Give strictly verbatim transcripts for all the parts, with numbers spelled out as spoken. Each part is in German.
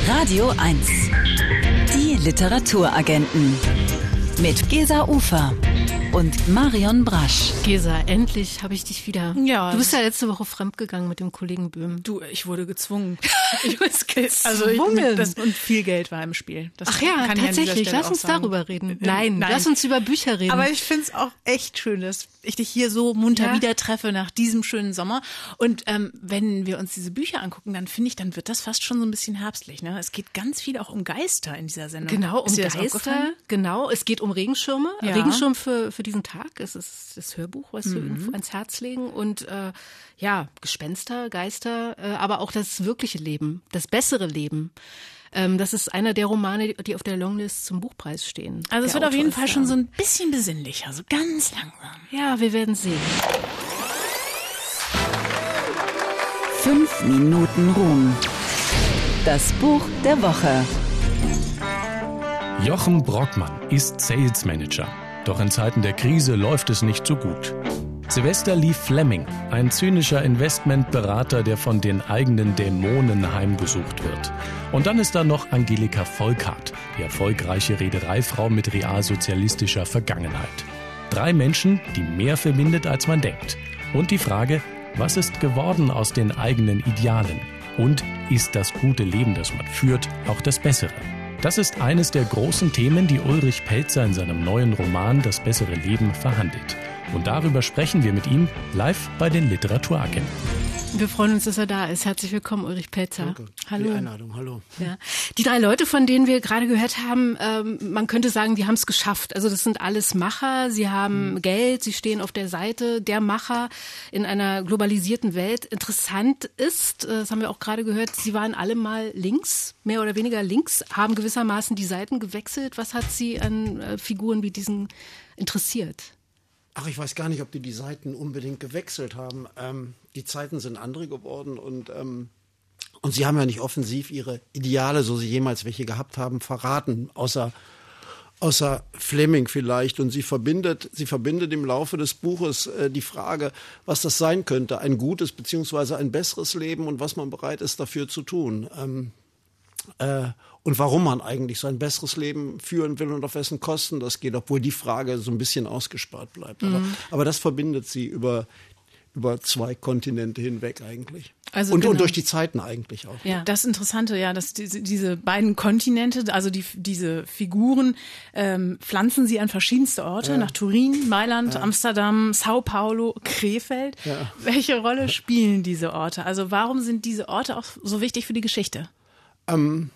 Radio eins. Die Literaturagenten. Mit Gesa Ufer und Marion Brasch. Gesa, endlich habe ich dich wieder. Ja. Du bist ja letzte Woche fremdgegangen mit dem Kollegen Böhm. Du, ich wurde gezwungen. Ich wurde gezwungen. Also ich, mit, das, und viel Geld war im Spiel. Das Ach ja, kann tatsächlich. Ich Lass uns sagen. darüber reden. Nein, Nein, lass uns über Bücher reden. Aber ich finde es auch echt schön, dass ich dich hier so munter Ja. wieder treffe nach diesem schönen Sommer. Und ähm, wenn wir uns diese Bücher angucken, dann finde ich, dann wird das fast schon so ein bisschen herbstlich. Ne? Es geht ganz viel auch um Geister in dieser Sendung. Genau, um Ist dir das Geister. aufgefallen? Genau, es geht um Regenschirme. Ja. Regenschirm für, für diesen Tag. Es ist das Hörbuch, was wir Mhm. ans Herz legen. Und äh, ja, Gespenster, Geister, äh, aber auch das wirkliche Leben, das bessere Leben. Ähm, das ist einer der Romane, die auf der Longlist zum Buchpreis stehen. Also es Der wird auf Autor jeden ist Fall da. schon so ein bisschen besinnlicher, so ganz langsam. Ja, wir werden sehen. Fünf Minuten Ruhm. Das Buch der Woche. Jochen Brockmann ist Sales Manager. Doch in Zeiten der Krise läuft es nicht so gut. Sylvester Lee Fleming, ein zynischer Investmentberater, der von den eigenen Dämonen heimgesucht wird. Und dann ist da noch Angelika Volkart, die erfolgreiche Reedereifrau mit realsozialistischer Vergangenheit. Drei Menschen, die mehr verbindet, als man denkt. Und die Frage, was ist geworden aus den eigenen Idealen? Und ist das gute Leben, das man führt, auch das bessere? Das ist eines der großen Themen, die Ulrich Pelzer in seinem neuen Roman Das bessere Leben verhandelt. Und darüber sprechen wir mit ihm live bei den Literaturagenten. Wir freuen uns, dass er da ist. Herzlich willkommen, Ulrich Pelzer. Danke Hallo. für die Einladung, hallo. Ja. Die drei Leute, von denen wir gerade gehört haben, ähm, man könnte sagen, die haben es geschafft. Also das sind alles Macher, sie haben mhm. Geld, sie stehen auf der Seite der Macher in einer globalisierten Welt. Interessant ist, äh, das haben wir auch gerade gehört, sie waren alle mal links, mehr oder weniger links, haben gewissermaßen die Seiten gewechselt. Was hat sie an äh, Figuren wie diesen interessiert? Ach, ich weiß gar nicht, ob die die Seiten unbedingt gewechselt haben. Ähm, die Zeiten sind andere geworden und, ähm, und sie haben ja nicht offensiv ihre Ideale, so sie jemals welche gehabt haben, verraten, außer, außer Fleming vielleicht. Und sie verbindet, sie verbindet im Laufe des Buches äh, die Frage, was das sein könnte, ein gutes beziehungsweise ein besseres Leben und was man bereit ist dafür zu tun. Ähm, äh, Und warum man eigentlich so ein besseres Leben führen will und auf wessen Kosten das geht, obwohl die Frage so ein bisschen ausgespart bleibt. Mhm. Aber, aber das verbindet sie über, über zwei Kontinente hinweg eigentlich. Also und, genau. und durch die Zeiten eigentlich auch. Ja. Das Interessante, ja, dass diese, diese beiden Kontinente, also die, diese Figuren, ähm, pflanzen sie an verschiedenste Orte, Ja. nach Turin, Mailand, Ja. Amsterdam, Sao Paulo, Krefeld. Ja. Welche Rolle spielen diese Orte? Also warum sind diese Orte auch so wichtig für die Geschichte? Ähm,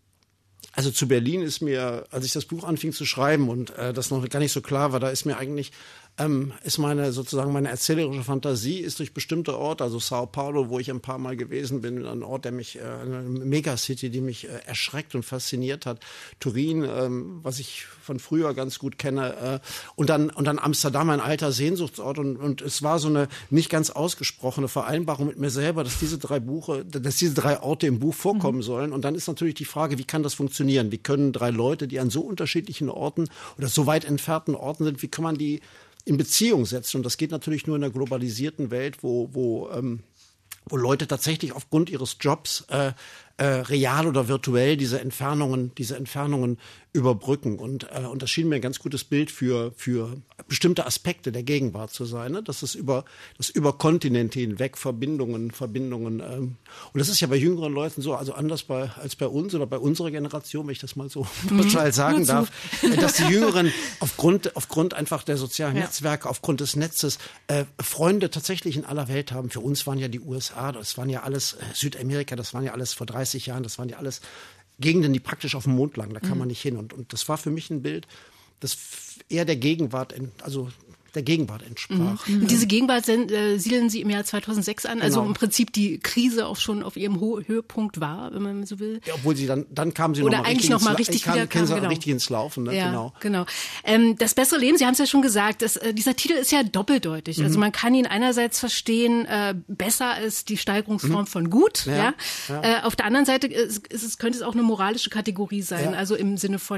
Also zu Berlin ist mir, als ich das Buch anfing zu schreiben und äh, das noch gar nicht so klar war, da ist mir eigentlich, ähm, ist meine sozusagen meine erzählerische Fantasie ist durch bestimmte Orte, also Sao Paulo, wo ich ein paar Mal gewesen bin, ein Ort, der mich, äh, eine Megacity, die mich äh, erschreckt und fasziniert hat. Turin, ähm, was ich von früher ganz gut kenne, äh, und dann und dann Amsterdam, ein alter Sehnsuchtsort und und es war so eine nicht ganz ausgesprochene Vereinbarung mit mir selber, dass diese drei Buche, dass diese drei Orte im Buch vorkommen mhm. sollen. Und dann ist natürlich die Frage, wie kann das funktionieren? Wie können drei Leute, die an so unterschiedlichen Orten oder so weit entfernten Orten sind, wie kann man die in Beziehung setzen? Und das geht natürlich nur in einer globalisierten Welt, wo wo ähm, wo Leute tatsächlich aufgrund ihres Jobs äh, äh, real oder virtuell diese Entfernungen, diese Entfernungen überbrücken. Und, äh, und das schien mir ein ganz gutes Bild für, für bestimmte Aspekte der Gegenwart zu sein, ne? Dass es über, das über Kontinente hinweg Verbindungen, Verbindungen, ähm, und das ist ja bei jüngeren Leuten so, also anders bei, als bei uns oder bei unserer Generation, wenn ich das mal so pauschal sagen darf, äh, dass die Jüngeren aufgrund, aufgrund einfach der sozialen Ja. Netzwerke, aufgrund des Netzes, äh, Freunde tatsächlich in aller Welt haben. Für uns waren ja die U S A, das waren ja alles, äh, Südamerika, das waren ja alles vor dreißig Jahren, das waren ja alles Gegenden, die praktisch auf dem Mond lagen, da kann man nicht hin. Und, und das war für mich ein Bild, das eher der Gegenwart, also der Gegenwart entsprach. Mhm. Und diese Gegenwart sind, äh, siedeln Sie im Jahr zweitausendsechs an, also Genau. im Prinzip die Krise auch schon auf ihrem Ho- Höhepunkt war, wenn man so will. Ja, obwohl sie dann, dann kam sie Oder noch mal eigentlich richtig, noch mal ins, richtig kam, wieder kam, kam, genau. richtig ins Laufen. Ne? Ja, genau. genau. Ähm, das bessere Leben, Sie haben es ja schon gesagt, das, äh, dieser Titel ist ja doppeldeutig. Mhm. Also man kann ihn einerseits verstehen, äh, besser ist die Steigerungsform mhm. von gut. Ja. Ja, ja? ja. Äh, auf der anderen Seite ist, ist es, könnte es auch eine moralische Kategorie sein, Ja. also im Sinne von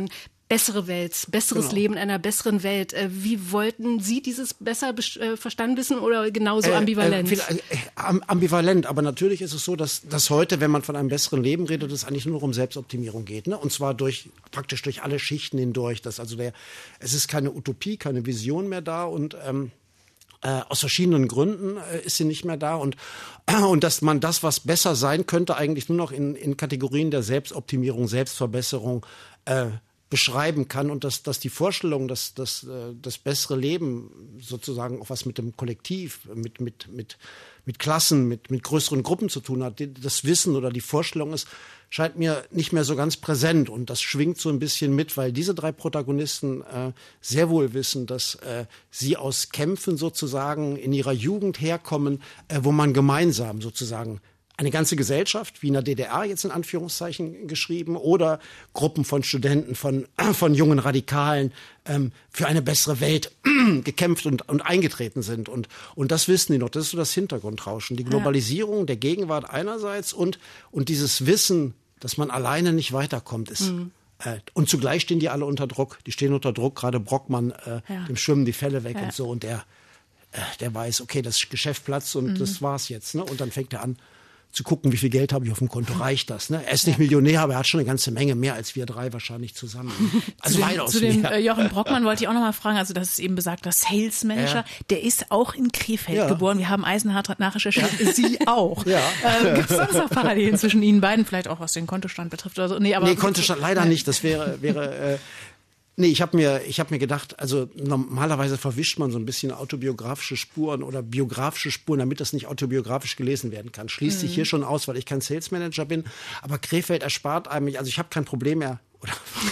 bessere Welt, besseres Genau. Leben in einer besseren Welt. Äh, wie wollten Sie dieses besser bes- äh, verstanden wissen oder genauso Äh, ambivalent? Äh, viel, äh, am- ambivalent, aber natürlich ist es so, dass, dass heute, wenn man von einem besseren Leben redet, es eigentlich nur noch um Selbstoptimierung geht. Ne? Und zwar durch praktisch durch alle Schichten hindurch. Dass also der, es ist keine Utopie, keine Vision mehr da und ähm, Äh, aus verschiedenen Gründen äh, ist sie nicht mehr da und, äh, und dass man das, was besser sein könnte, eigentlich nur noch in, in Kategorien der Selbstoptimierung, Selbstverbesserung äh, beschreiben kann und dass, dass die Vorstellung, dass, dass äh, das bessere Leben sozusagen auch was mit dem Kollektiv, mit, mit, mit, mit Klassen, mit, mit größeren Gruppen zu tun hat, das Wissen oder die Vorstellung ist, scheint mir nicht mehr so ganz präsent und das schwingt so ein bisschen mit, weil diese drei Protagonisten äh, sehr wohl wissen, dass äh, sie aus Kämpfen sozusagen in ihrer Jugend herkommen, äh, wo man gemeinsam sozusagen eine ganze Gesellschaft, wie in der D D R jetzt in Anführungszeichen geschrieben, oder Gruppen von Studenten, von, von jungen Radikalen ähm, für eine bessere Welt gekämpft und, und eingetreten sind. Und, und das wissen die noch, das ist so das Hintergrundrauschen. Die Globalisierung der Gegenwart einerseits und, und dieses Wissen, dass man alleine nicht weiterkommt, ist. Mhm. Äh, und zugleich stehen die alle unter Druck. Die stehen unter Druck, gerade Brockmann, äh, ja. dem schwimmen die Fälle weg ja. und so. Und der, äh, der weiß, okay, das Geschäft platzt und mhm. das war's jetzt. Ne? Und dann fängt er an, zu gucken, wie viel Geld habe ich auf dem Konto, reicht das? Ne? Er ist nicht Millionär, aber er hat schon eine ganze Menge, mehr als wir drei wahrscheinlich zusammen. Also weitaus Zu dem mehr. äh, Jochen Brockmann wollte ich auch noch mal fragen, also das ist eben besagter Sales Manager, Ja. der ist auch in Krefeld Ja. geboren. Wir haben eisenhart nachrecherchiert, Sie auch. Ja. Äh, Gibt es sonst noch Parallelen zwischen Ihnen beiden, vielleicht auch was den Kontostand betrifft oder so? Nee, aber Nee, Kontostand leider nicht. Das wäre, wäre äh, nee, ich habe mir, ich habe mir gedacht, also normalerweise verwischt man so ein bisschen autobiografische Spuren oder biografische Spuren, damit das nicht autobiografisch gelesen werden kann. Schließt sich hier schon aus, weil ich kein Sales Manager bin. Aber Krefeld erspart einem, also ich habe kein Problem mehr. Oder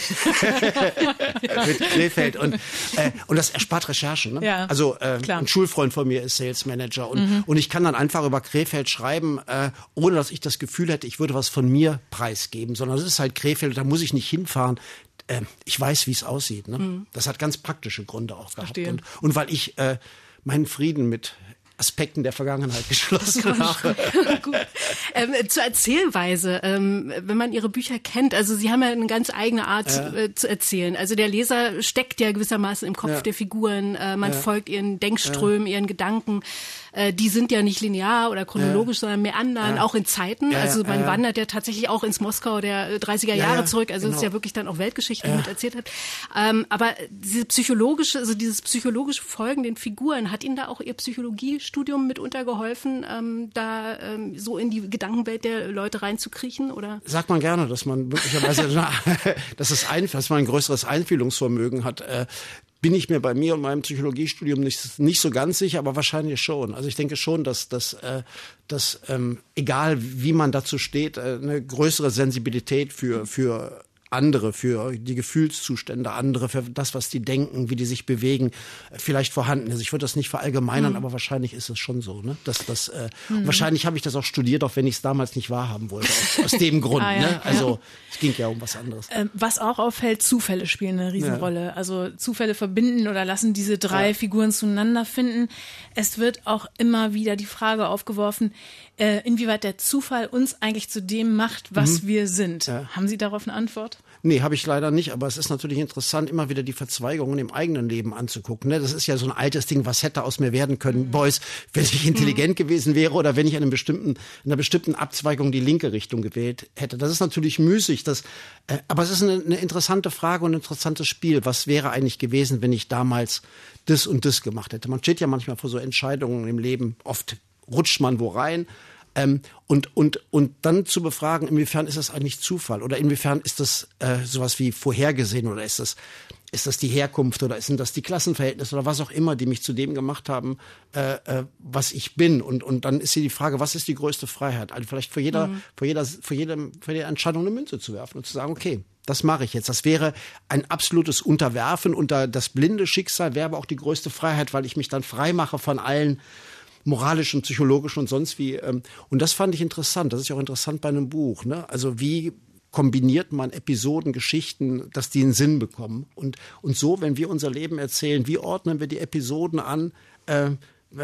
mit Krefeld und äh, und das erspart Recherchen. Ne? Ja, also äh, klar. ein Schulfreund von mir ist Sales Manager und mhm. und ich kann dann einfach über Krefeld schreiben, äh, ohne dass ich das Gefühl hätte, ich würde was von mir preisgeben, sondern es ist halt Krefeld, da muss ich nicht hinfahren. Äh, ich weiß, wie es aussieht. Ne? Mhm. Das hat ganz praktische Gründe auch gehabt. Verstehe. Und, und weil ich äh, meinen Frieden mit Aspekten der Vergangenheit geschlossen habe. Gut. Ähm, zur Erzählweise, ähm, wenn man Ihre Bücher kennt, also Sie haben ja eine ganz eigene Art Ja. äh, zu erzählen. Also der Leser steckt ja gewissermaßen im Kopf Ja. der Figuren, äh, man Ja. folgt ihren Denkströmen, ihren Gedanken. Äh, die sind ja nicht linear oder chronologisch, Ja. sondern meandern, Ja. auch in Zeiten. Ja, Also man ja. wandert ja tatsächlich auch ins Moskau der äh, dreißiger Ja, Jahre ja, zurück. Also es ist genau. ja wirklich dann auch Weltgeschichte, die mit erzählt hat. Ähm, aber diese psychologische, also dieses psychologische Folgen den Figuren, hat Ihnen da auch Ihr Psychologiestudium mitunter geholfen, ähm, da ähm, so in die Gedankenwelt der Leute reinzukriechen, oder? Sagt man gerne, dass man möglicherweise, na, dass, es ein, dass man ein größeres Einfühlungsvermögen hat. Äh, bin ich mir bei mir und meinem Psychologiestudium nicht, nicht so ganz sicher, aber wahrscheinlich schon. Also ich denke schon, dass, dass, äh, dass ähm, egal wie man dazu steht, äh, eine größere Sensibilität für, für andere, für die Gefühlszustände, andere, für das, was die denken, wie die sich bewegen, vielleicht vorhanden ist. Ich würde das nicht verallgemeinern, mhm. aber wahrscheinlich ist es schon so. Ne? Dass, dass, äh, mhm. Wahrscheinlich habe ich das auch studiert, auch wenn ich es damals nicht wahrhaben wollte. Aus, aus dem Grund. Ah, ja. Ne? Also es ging ja um was anderes. Ähm, was auch auffällt, Zufälle spielen eine Riesenrolle. Ja. Also Zufälle verbinden oder lassen diese drei ja. Figuren zueinander finden. Es wird auch immer wieder die Frage aufgeworfen, äh, inwieweit der Zufall uns eigentlich zu dem macht, was mhm. wir sind. Ja. Haben Sie darauf eine Antwort? Nee, habe ich leider nicht, aber es ist natürlich interessant, immer wieder die Verzweigungen im eigenen Leben anzugucken. Ne? Das ist ja so ein altes Ding, was hätte aus mir werden können, mhm. Boys, wenn ich intelligent mhm. gewesen wäre oder wenn ich in, einem bestimmten, in einer bestimmten Abzweigung die linke Richtung gewählt hätte. Das ist natürlich müßig, das, äh, aber es ist eine, eine interessante Frage und ein interessantes Spiel. Was wäre eigentlich gewesen, wenn ich damals das und das gemacht hätte? Man steht ja manchmal vor so Entscheidungen im Leben, oft rutscht man wo rein. Ähm, und, und, und dann zu befragen, inwiefern ist das eigentlich Zufall oder inwiefern ist das äh, sowas wie vorhergesehen oder ist das, ist das die Herkunft oder sind das die Klassenverhältnisse oder was auch immer, die mich zu dem gemacht haben, äh, äh, was ich bin. Und, und dann ist hier die Frage, was ist die größte Freiheit? Also vielleicht für jeder, mhm. für jeder, für jedem, für jede Entscheidung eine Münze zu werfen und zu sagen, okay, das mache ich jetzt. Das wäre ein absolutes Unterwerfen unter das blinde Schicksal, wäre aber auch die größte Freiheit, weil ich mich dann frei mache von allen moralischen, psychologischen und sonst wie. Und das fand ich interessant. Das ist ja auch interessant bei einem Buch. Ne? Also wie kombiniert man Episoden, Geschichten, dass die einen Sinn bekommen. Und, und so, wenn wir unser Leben erzählen, wie ordnen wir die Episoden an, äh, äh,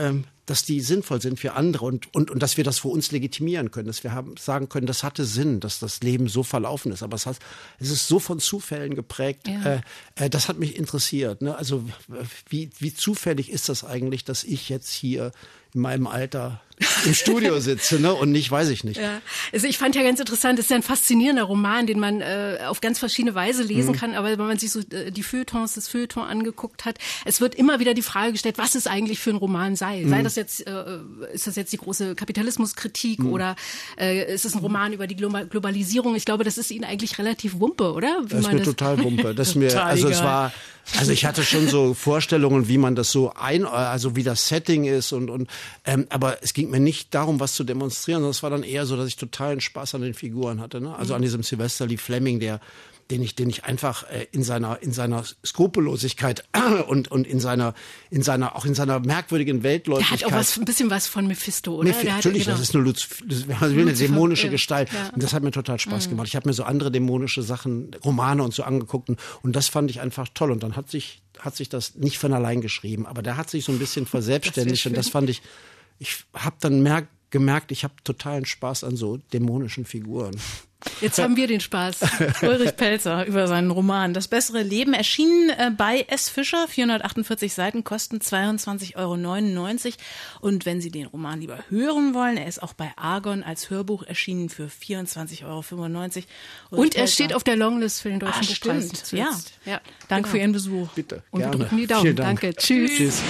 dass die sinnvoll sind für andere und, und, und dass wir das für uns legitimieren können, dass wir haben, sagen können, das hatte Sinn, dass das Leben so verlaufen ist. Aber es, hat, es ist so von Zufällen geprägt. Ja. Äh, äh, das hat mich interessiert. Ne? Also wie, wie zufällig ist das eigentlich, dass ich jetzt hier in meinem Alter im Studio sitze, ne? Und nicht, weiß ich nicht. Ja. Also ich fand ja ganz interessant, es ist ja ein faszinierender Roman, den man äh, auf ganz verschiedene Weise lesen mhm. kann, aber wenn man sich so äh, die Feuilletons, das Feuilleton angeguckt hat, es wird immer wieder die Frage gestellt, was es eigentlich für ein Roman sei. Mhm. Sei das jetzt, äh, ist das jetzt die große Kapitalismuskritik mhm. oder äh, ist es ein Roman über die Glo- Globalisierung? Ich glaube, das ist Ihnen eigentlich relativ Wumpe, oder? Wie das ist mir das total Wumpe. Das mir, also egal. es war, also ich hatte schon so Vorstellungen, wie man das so ein, also wie das Setting ist und, und ähm, aber es ging mir nicht darum, was zu demonstrieren, sondern es war dann eher so, dass ich totalen Spaß an den Figuren hatte, ne? Also an diesem Sylvester Lee Fleming, der den ich, den ich einfach äh, in seiner in seiner Skrupellosigkeit und und in seiner in seiner auch in seiner merkwürdigen Weltläufigkeit. Der hat auch was, ein bisschen was von Mephisto, oder? Meph- der natürlich, hat, genau. das ist eine, Luz- das ist eine dämonische ja. Gestalt. Ja. Und das hat mir total Spaß mhm. gemacht. Ich habe mir so andere dämonische Sachen, Romane und so angeguckt und, und das fand ich einfach toll. Und dann hat sich hat sich das nicht von allein geschrieben, aber der hat sich so ein bisschen verselbstständigt und das fand ich. Ich habe dann merkt gemerkt, ich habe totalen Spaß an so dämonischen Figuren. Jetzt haben wir den Spaß. Ulrich Pelzer über seinen Roman Das bessere Leben, erschienen äh, bei S. Fischer, vierhundertachtundvierzig Seiten, kosten zweiundzwanzig Euro neunundneunzig. Und wenn Sie den Roman lieber hören wollen, er ist auch bei Argon als Hörbuch erschienen für vierundzwanzig Euro fünfundneunzig. Ulrich Und er Pelzer. steht auf der Longlist für den Deutschen ah, Buchpreis. Ja. ja, danke genau. für Ihren Besuch. Bitte, Und gerne. wir drücken die Daumen. Danke. Tschüss. Tschüss.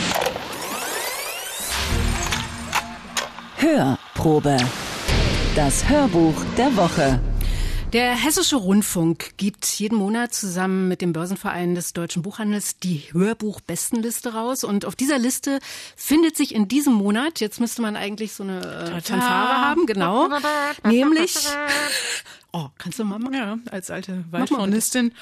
Hörprobe. Das Hörbuch der Woche. Der Hessische Rundfunk gibt jeden Monat zusammen mit dem Börsenverein des Deutschen Buchhandels die Hörbuch-Bestenliste raus. Und auf dieser Liste findet sich in diesem Monat, jetzt müsste man eigentlich so eine äh, Fanfare haben, genau, nämlich, oh, kannst du mal machen? Ja, als alte Waldhornistin.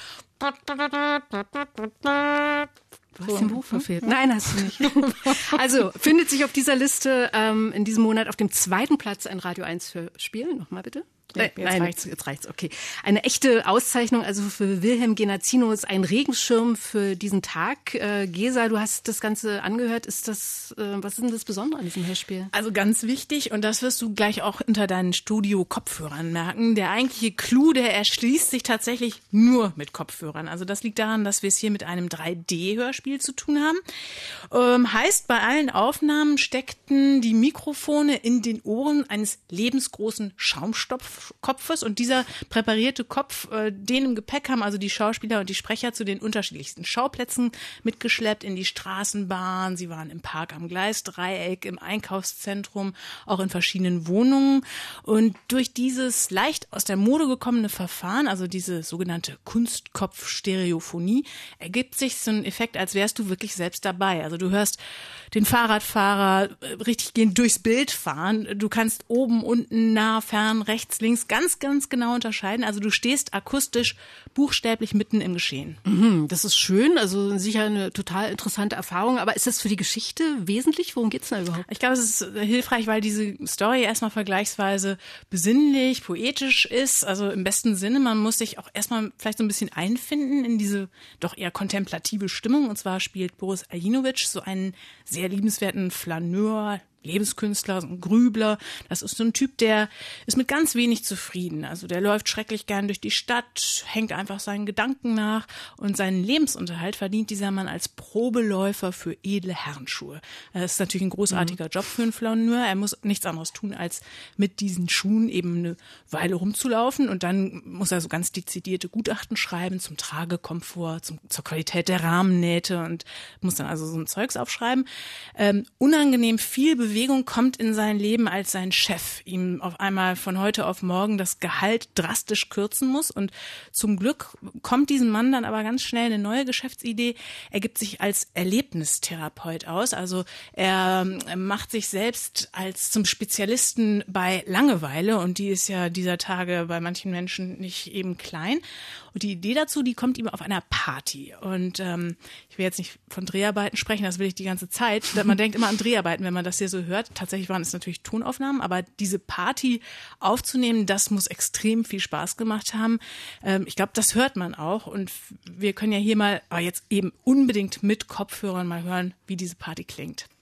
Du hast den Buch verfehlt. Nein, hast du nicht. Also findet sich auf dieser Liste ähm, in diesem Monat auf dem zweiten Platz ein Radio eins Hörspiel. Nochmal bitte. Ja, jetzt Nein, reicht's. jetzt reicht's, okay. Eine echte Auszeichnung, also für Wilhelm Genazinos, ein Regenschirm für diesen Tag. Äh, Gesa, du hast das Ganze angehört. Ist das, äh, was ist denn das Besondere an diesem Hörspiel? Also ganz wichtig, und das wirst du gleich auch unter deinen Studio-Kopfhörern merken. Der eigentliche Clou, der erschließt sich tatsächlich nur mit Kopfhörern. Also das liegt daran, dass wir es hier mit einem drei D-Hörspiel zu tun haben. Ähm, heißt, bei allen Aufnahmen steckten die Mikrofone in den Ohren eines lebensgroßen Schaumstoffs Kopfes und dieser präparierte Kopf, äh, den im Gepäck haben also die Schauspieler und die Sprecher zu den unterschiedlichsten Schauplätzen mitgeschleppt, in die Straßenbahn, sie waren im Park am Gleisdreieck, im Einkaufszentrum, auch in verschiedenen Wohnungen und durch dieses leicht aus der Mode gekommene Verfahren, also diese sogenannte Kunstkopf-Stereophonie, ergibt sich so ein Effekt, als wärst du wirklich selbst dabei. Also du hörst den Fahrradfahrer richtig gehend durchs Bild fahren, du kannst oben, unten, nah, fern, rechts, links ganz, ganz genau unterscheiden. Also du stehst akustisch buchstäblich mitten im Geschehen. Mhm, das ist schön, also sicher eine total interessante Erfahrung. Aber ist das für die Geschichte wesentlich? Worum geht's da überhaupt? Ich glaube, es ist hilfreich, weil diese Story erstmal vergleichsweise besinnlich, poetisch ist. Also im besten Sinne, man muss sich auch erstmal vielleicht so ein bisschen einfinden in diese doch eher kontemplative Stimmung. Und zwar spielt Boris Aljinovic so einen sehr liebenswerten Flaneur, Lebenskünstler, so ein Grübler. Das ist so ein Typ, der ist mit ganz wenig zufrieden. Also der läuft schrecklich gern durch die Stadt, hängt einfach seinen Gedanken nach und seinen Lebensunterhalt verdient dieser Mann als Probeläufer für edle Herrenschuhe. Das ist natürlich ein großartiger mhm. Job für einen Flaneur. Er muss nichts anderes tun, als mit diesen Schuhen eben eine Weile rumzulaufen und dann muss er so ganz dezidierte Gutachten schreiben zum Tragekomfort, zum, zur Qualität der Rahmennähte und muss dann also so ein Zeugs aufschreiben. Ähm, unangenehm viel Bewegung Bewegung kommt in sein Leben, als sein Chef ihm auf einmal von heute auf morgen das Gehalt drastisch kürzen muss. Und zum Glück kommt diesem Mann dann aber ganz schnell eine neue Geschäftsidee. Er gibt sich als Erlebnistherapeut aus. Also er macht sich selbst als zum Spezialisten bei Langeweile. Und die ist ja dieser Tage bei manchen Menschen nicht eben klein. Und die Idee dazu, die kommt ihm auf einer Party. Und ähm, ich will jetzt nicht von Dreharbeiten sprechen, das will ich die ganze Zeit. Man denkt immer an Dreharbeiten, wenn man das hier so hört. Tatsächlich waren es natürlich Tonaufnahmen, aber diese Party aufzunehmen, das muss extrem viel Spaß gemacht haben. Ähm, ich glaube, das hört man auch. Und wir können ja hier mal, aber jetzt eben unbedingt mit Kopfhörern mal hören, wie diese Party klingt.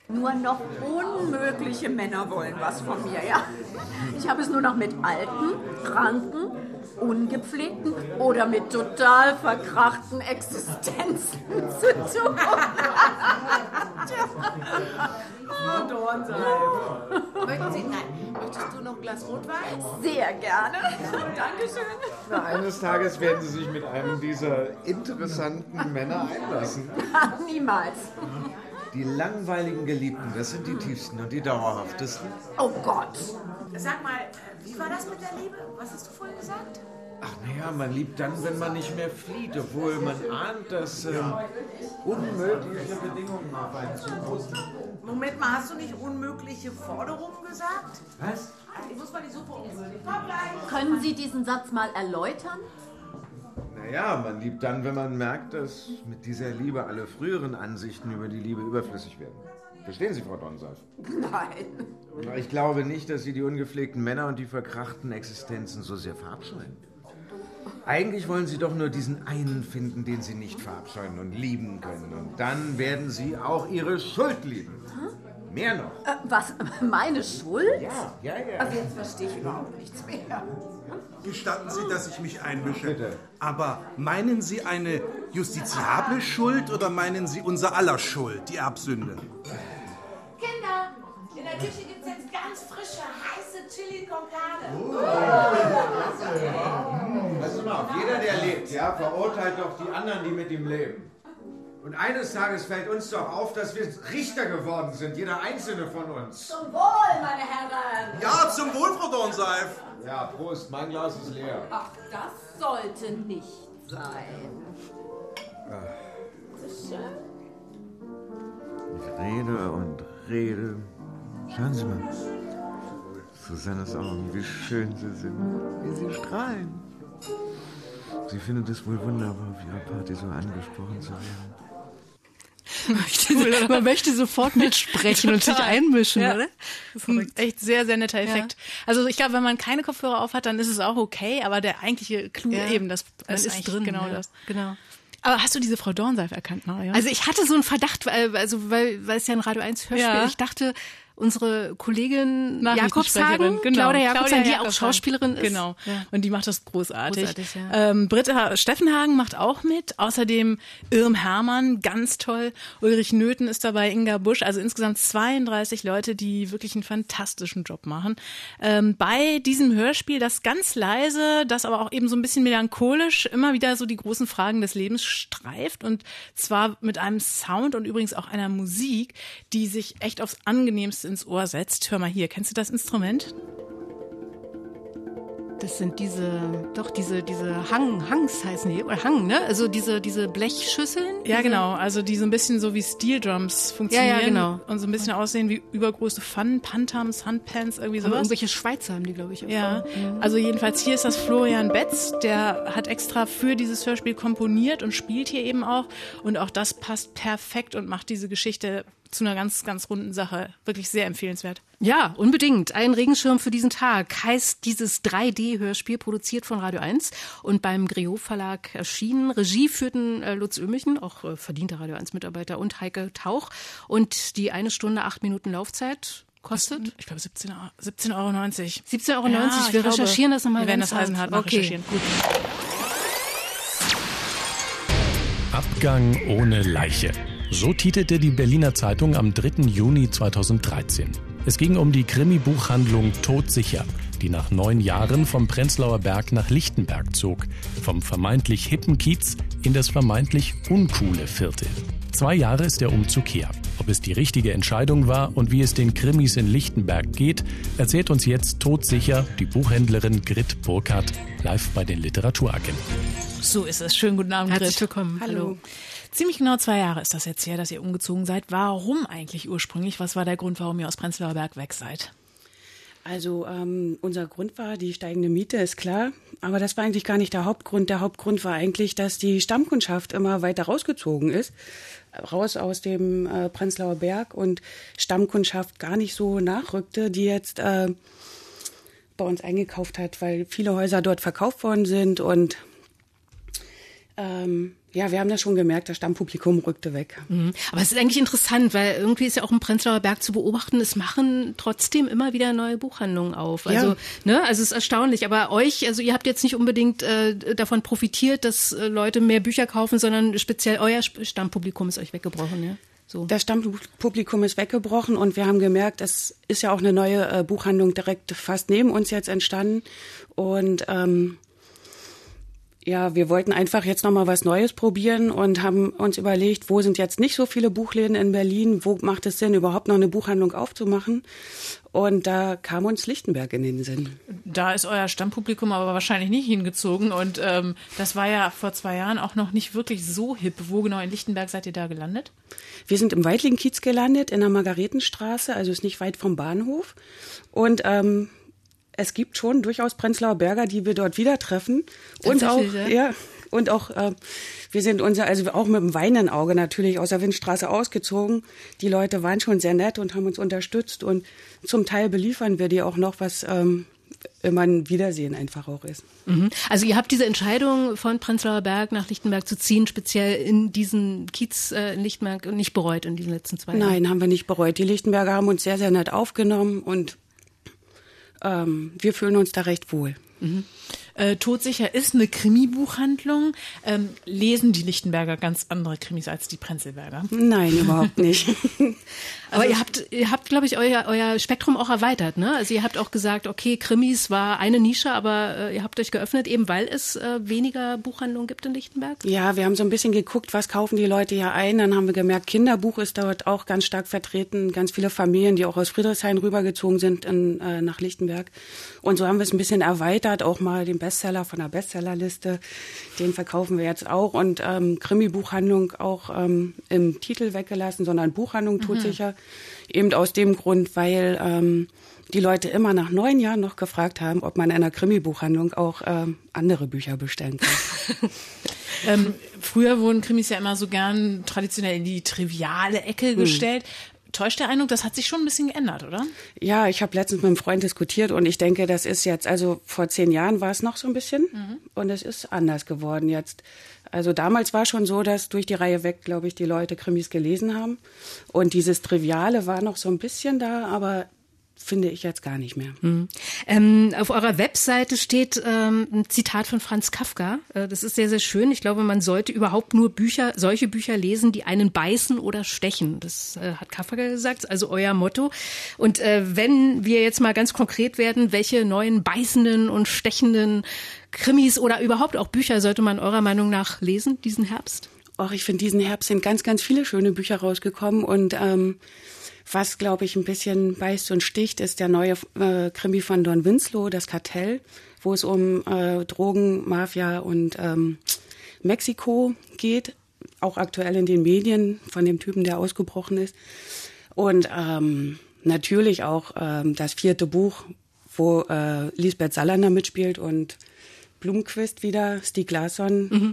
Nur noch unmögliche Männer wollen was von mir, ja. Ich habe es nur noch mit alten, kranken, ungepflegten oder mit total verkrachten Existenzen zu tun. Frau Dornseif. Möchten Sie, nein, möchtest du noch ein Glas Rotwein? Sehr gerne. Dankeschön. Na, eines Tages werden Sie sich mit einem dieser interessanten Männer einlassen. Niemals. Die langweiligen Geliebten, das sind die tiefsten und die dauerhaftesten. Oh Gott. Sag mal, wie war das mit der Liebe? Was hast du vorhin gesagt? Ach naja, man liebt dann, wenn man nicht mehr flieht, obwohl man ahnt, dass ähm, unmögliche Bedingungen auf einen zukommen. Moment mal, hast du nicht unmögliche Forderungen gesagt? Was? Ich muss mal die Suppe umrühren. Ich komm gleich. Können Sie diesen Satz mal erläutern? Naja, man liebt dann, wenn man merkt, dass mit dieser Liebe alle früheren Ansichten über die Liebe überflüssig werden. Verstehen Sie, Frau Dornseif? Nein. Ich glaube nicht, dass Sie die ungepflegten Männer und die verkrachten Existenzen so sehr verabscheuen. Eigentlich wollen Sie doch nur diesen einen finden, den Sie nicht verabscheuen und lieben können. Und dann werden Sie auch Ihre Schuld lieben. Hm? Mehr noch. Äh, was? Meine Schuld? Ja, ja, ja. Also jetzt verstehe ich überhaupt nichts mehr. Gestatten Sie, dass ich mich einmische. Bitte. Aber meinen Sie eine justiziable Schuld oder meinen Sie unser aller Schuld, die Erbsünde? Kinder, in der Küche gibt es jetzt ganz frische, heiße Chili con Carne. Pass mal auf, jeder, der lebt, ja, verurteilt doch die anderen, die mit ihm leben. Und eines Tages fällt uns doch auf, dass wir Richter geworden sind, jeder einzelne von uns. Zum Wohl, meine Herren. Ja, zum Wohl, Frau Dornseif. Ja, Prost, mein Glas ist leer. Ach, das sollte nicht sein. Ich rede und rede. Schauen Sie mal. Susannes Augen, wie schön sie sind, wie sie strahlen. Sie findet es wohl wunderbar, auf ihrer Party so angesprochen zu werden. Cool, man möchte sofort mitsprechen und sich einmischen, ja. oder? Das ist ein echt sehr, sehr netter Effekt. Ja. Also ich glaube, wenn man keine Kopfhörer auf hat, dann ist es auch okay, aber der eigentliche Clou ja. eben, das man ist, ist drin. Genau ja. das. Genau. Aber hast du diese Frau Dornseif erkannt, Marion? Also ich hatte so einen Verdacht, also weil, weil es ja ein Radio eins Hörspiel ja. ist. Ich dachte, unsere Kollegin Jakobshagen, genau. Claudia Jakobshagen, die Jakobshagen. auch Schauspielerin ist. Genau, ja. Und die macht das großartig. Großartig, ja. ähm, Britta Steffenhagen macht auch mit, außerdem Irm Hermann, ganz toll, Ulrich Nöthen ist dabei, Inga Busch, also insgesamt zweiunddreißig Leute, die wirklich einen fantastischen Job machen. Ähm, bei diesem Hörspiel, das ganz leise, das aber auch eben so ein bisschen melancholisch immer wieder so die großen Fragen des Lebens streift und zwar mit einem Sound und übrigens auch einer Musik, die sich echt aufs Angenehmste ins Ohr setzt. Hör mal hier, kennst du das Instrument? Das sind diese, doch diese, diese Hang, Hangs heißen die, oder Hang, ne? Also diese, diese Blechschüsseln. Ja, diese genau. Also die so ein bisschen so wie Steel Drums funktionieren. Ja, ja, genau. Und so ein bisschen aussehen wie übergroße Pfannen, Pantams, Handpans, irgendwie sowas. Aber irgendwelche Schweizer haben die, glaube ich. Auch. Ja, also jedenfalls hier ist das Florian Betz, der hat extra für dieses Hörspiel komponiert und spielt hier eben auch. Und auch das passt perfekt und macht diese Geschichte zu einer ganz, ganz runden Sache. Wirklich sehr empfehlenswert. Ja, unbedingt. Ein Regenschirm für diesen Tag heißt dieses drei D-Hörspiel, produziert von Radio eins und beim Griot Verlag erschienen. Regie führten äh, Lutz Ömichen, auch äh, verdienter Radio eins Mitarbeiter, und Heike Tauch. Und die eine Stunde, acht Minuten Laufzeit kostet? Ich glaube siebzehn Euro neunzig. siebzehn Euro neunzig. Ja, wir glaube, recherchieren das nochmal. Wir werden das eisenhart okay, recherchieren. Gut. Abgang ohne Leiche. So titelte die Berliner Zeitung am dritten Juni zweitausenddreizehn. Es ging um die Krimi-Buchhandlung Todsicher, die nach neun Jahren vom Prenzlauer Berg nach Lichtenberg zog, vom vermeintlich hippen Kiez in das vermeintlich uncoole Viertel. Zwei Jahre ist der Umzug her. Ob es die richtige Entscheidung war und wie es den Krimis in Lichtenberg geht, erzählt uns jetzt Todsicher die Buchhändlerin Grit Burkhardt live bei den Literaturagenten. So ist es. Schönen guten Abend, Grit. Herzlich willkommen. Hallo. Ziemlich genau zwei Jahre ist das jetzt her, dass ihr umgezogen seid. Warum eigentlich ursprünglich? Was war der Grund, warum ihr aus Prenzlauer Berg weg seid? Also ähm, unser Grund war die steigende Miete, ist klar. Aber das war eigentlich gar nicht der Hauptgrund. Der Hauptgrund war eigentlich, dass die Stammkundschaft immer weiter rausgezogen ist. Raus aus dem äh, Prenzlauer Berg und Stammkundschaft gar nicht so nachrückte, die jetzt äh, bei uns eingekauft hat, weil viele Häuser dort verkauft worden sind und ähm, ja, wir haben das schon gemerkt, das Stammpublikum rückte weg. Mhm. Aber es ist eigentlich interessant, weil irgendwie ist ja auch im Prenzlauer Berg zu beobachten, es machen trotzdem immer wieder neue Buchhandlungen auf. Also, ja. ne, also es ist erstaunlich. Aber euch, also ihr habt jetzt nicht unbedingt äh, davon profitiert, dass äh, Leute mehr Bücher kaufen, sondern speziell euer Stammpublikum ist euch weggebrochen, ja? So. Das Stammpublikum ist weggebrochen und wir haben gemerkt, es ist ja auch eine neue äh, Buchhandlung direkt fast neben uns jetzt entstanden. Und ähm, ja, wir wollten einfach jetzt nochmal was Neues probieren und haben uns überlegt, wo sind jetzt nicht so viele Buchläden in Berlin, wo macht es Sinn, überhaupt noch eine Buchhandlung aufzumachen? Und da kam uns Lichtenberg in den Sinn. Da ist euer Stammpublikum aber wahrscheinlich nicht hingezogen und ähm, das war ja vor zwei Jahren auch noch nicht wirklich so hip. Wo genau in Lichtenberg seid ihr da gelandet? Wir sind im Weidling-Kiez gelandet, in der Margaretenstraße, also ist nicht weit vom Bahnhof. Und ähm, es gibt schon durchaus Prenzlauer Berger, die wir dort wieder treffen. Und auch, ja, ja und auch, äh, wir sind unser, also auch mit dem weinenden Auge natürlich aus der Windstraße ausgezogen. Die Leute waren schon sehr nett und haben uns unterstützt und zum Teil beliefern wir die auch noch, was ähm, immer ein Wiedersehen einfach auch ist. Mhm. Also ihr habt diese Entscheidung von Prenzlauer Berg nach Lichtenberg zu ziehen, speziell in diesen Kiez äh, in Lichtenberg, nicht bereut in diesen letzten zwei Jahren? Nein, haben wir nicht bereut. Die Lichtenberger haben uns sehr, sehr nett aufgenommen und Ähm, wir fühlen uns da recht wohl. Mhm. Äh, Todsicher ist eine Krimi-Buchhandlung. Ähm, lesen die Lichtenberger ganz andere Krimis als die Prenzlberger? Nein, überhaupt nicht. Aber also ihr habt, ihr habt, glaube ich, euer, euer Spektrum auch erweitert, ne? Also ihr habt auch gesagt, okay, Krimis war eine Nische, aber äh, ihr habt euch geöffnet, eben weil es äh, weniger Buchhandlungen gibt in Lichtenberg? Ja, wir haben so ein bisschen geguckt, was kaufen die Leute hier ein. Dann haben wir gemerkt, Kinderbuch ist dort auch ganz stark vertreten. Ganz viele Familien, die auch aus Friedrichshain rübergezogen sind in, äh, nach Lichtenberg. Und so haben wir es ein bisschen erweitert, auch mal den Bestseller von der Bestsellerliste. Den verkaufen wir jetzt auch. Und ähm, Krimi-Buchhandlung auch ähm, im Titel weggelassen, sondern Buchhandlung Todsicher. Mhm. Eben aus dem Grund, weil ähm, die Leute immer nach neun Jahren noch gefragt haben, ob man in einer Krimi-Buchhandlung auch ähm, andere Bücher bestellen kann. ähm, früher wurden Krimis ja immer so gern traditionell in die triviale Ecke gestellt. Hm. Täuscht der Eindruck, das hat sich schon ein bisschen geändert, oder? Ja, ich habe letztens mit einem Freund diskutiert und ich denke, das ist jetzt, also vor zehn Jahren war es noch so ein bisschen mhm. und es ist anders geworden jetzt. Also damals war schon so, dass durch die Reihe weg, glaube ich, die Leute Krimis gelesen haben und dieses Triviale war noch so ein bisschen da, aber finde ich jetzt gar nicht mehr. Mhm. Ähm, auf eurer Webseite steht ähm, ein Zitat von Franz Kafka. Äh, das ist sehr, sehr schön. Ich glaube, man sollte überhaupt nur Bücher, solche Bücher lesen, die einen beißen oder stechen. Das äh, hat Kafka gesagt, also euer Motto. Und äh, wenn wir jetzt mal ganz konkret werden, welche neuen beißenden und stechenden Krimis oder überhaupt auch Bücher sollte man eurer Meinung nach lesen diesen Herbst? Och, ich finde, diesen Herbst sind ganz, ganz viele schöne Bücher rausgekommen und ähm, was, glaube ich, ein bisschen beißt und sticht, ist der neue äh, Krimi von Don Winslow, Das Kartell, wo es um äh, Drogen, Mafia und ähm, Mexiko geht, auch aktuell in den Medien von dem Typen, der ausgebrochen ist. Und ähm, natürlich auch ähm, das vierte Buch, wo äh, Lisbeth Salander mitspielt und Blomqvist wieder, Stieg Larsson. Mhm.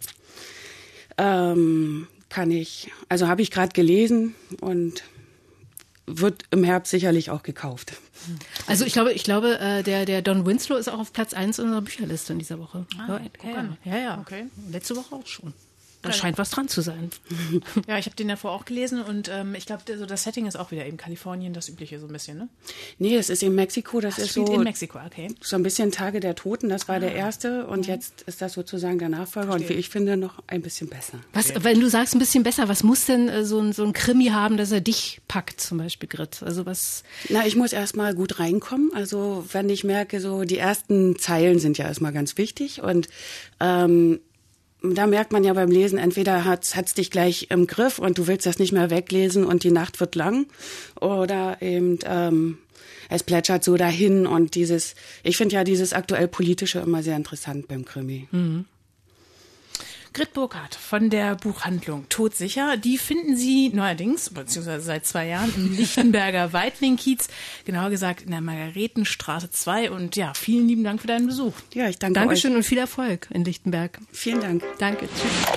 Ähm, kann ich, also habe ich gerade gelesen und wird im Herbst sicherlich auch gekauft. Also ich glaube, ich glaube, äh, der der Don Winslow ist auch auf Platz eins unserer Bücherliste in dieser Woche. Ah, ja, ja, ja, ja. Okay. Letzte Woche auch schon. Da scheint was dran zu sein. Ja, ich habe den davor auch gelesen und ähm, ich glaube, so das Setting ist auch wieder eben Kalifornien, das Übliche so ein bisschen, ne? Nee, es ist in Mexiko, das, das ist so in Mexiko, okay. So ein bisschen Tage der Toten, das war ah. der erste und ja. jetzt ist das sozusagen der Nachfolger Verstehe. Und wie ich finde, noch ein bisschen besser. Was, okay. Wenn du sagst ein bisschen besser, was muss denn äh, so, ein, so ein Krimi haben, dass er dich packt, zum Beispiel, Grit? Also was? Na, ich muss erstmal gut reinkommen, also wenn ich merke, so die ersten Zeilen sind ja erstmal ganz wichtig und ähm, da merkt man ja beim Lesen, entweder hat's, hat's dich gleich im Griff und du willst das nicht mehr weglesen und die Nacht wird lang oder eben ähm, es plätschert so dahin und dieses, ich finde ja dieses aktuell Politische immer sehr interessant beim Krimi. Mhm. Grit Burkhardt von der Buchhandlung Todsicher, die finden Sie neuerdings, beziehungsweise seit zwei Jahren, im Lichtenberger Weidling-Kiez, genauer gesagt in der Margaretenstraße zwei. Und ja, vielen lieben Dank für deinen Besuch. Ja, ich danke Dankeschön euch. Und viel Erfolg in Lichtenberg. Vielen Dank. Danke, tschüss.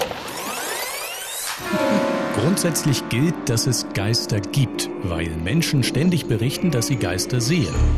Grundsätzlich gilt, dass es Geister gibt, weil Menschen ständig berichten, dass sie Geister sehen.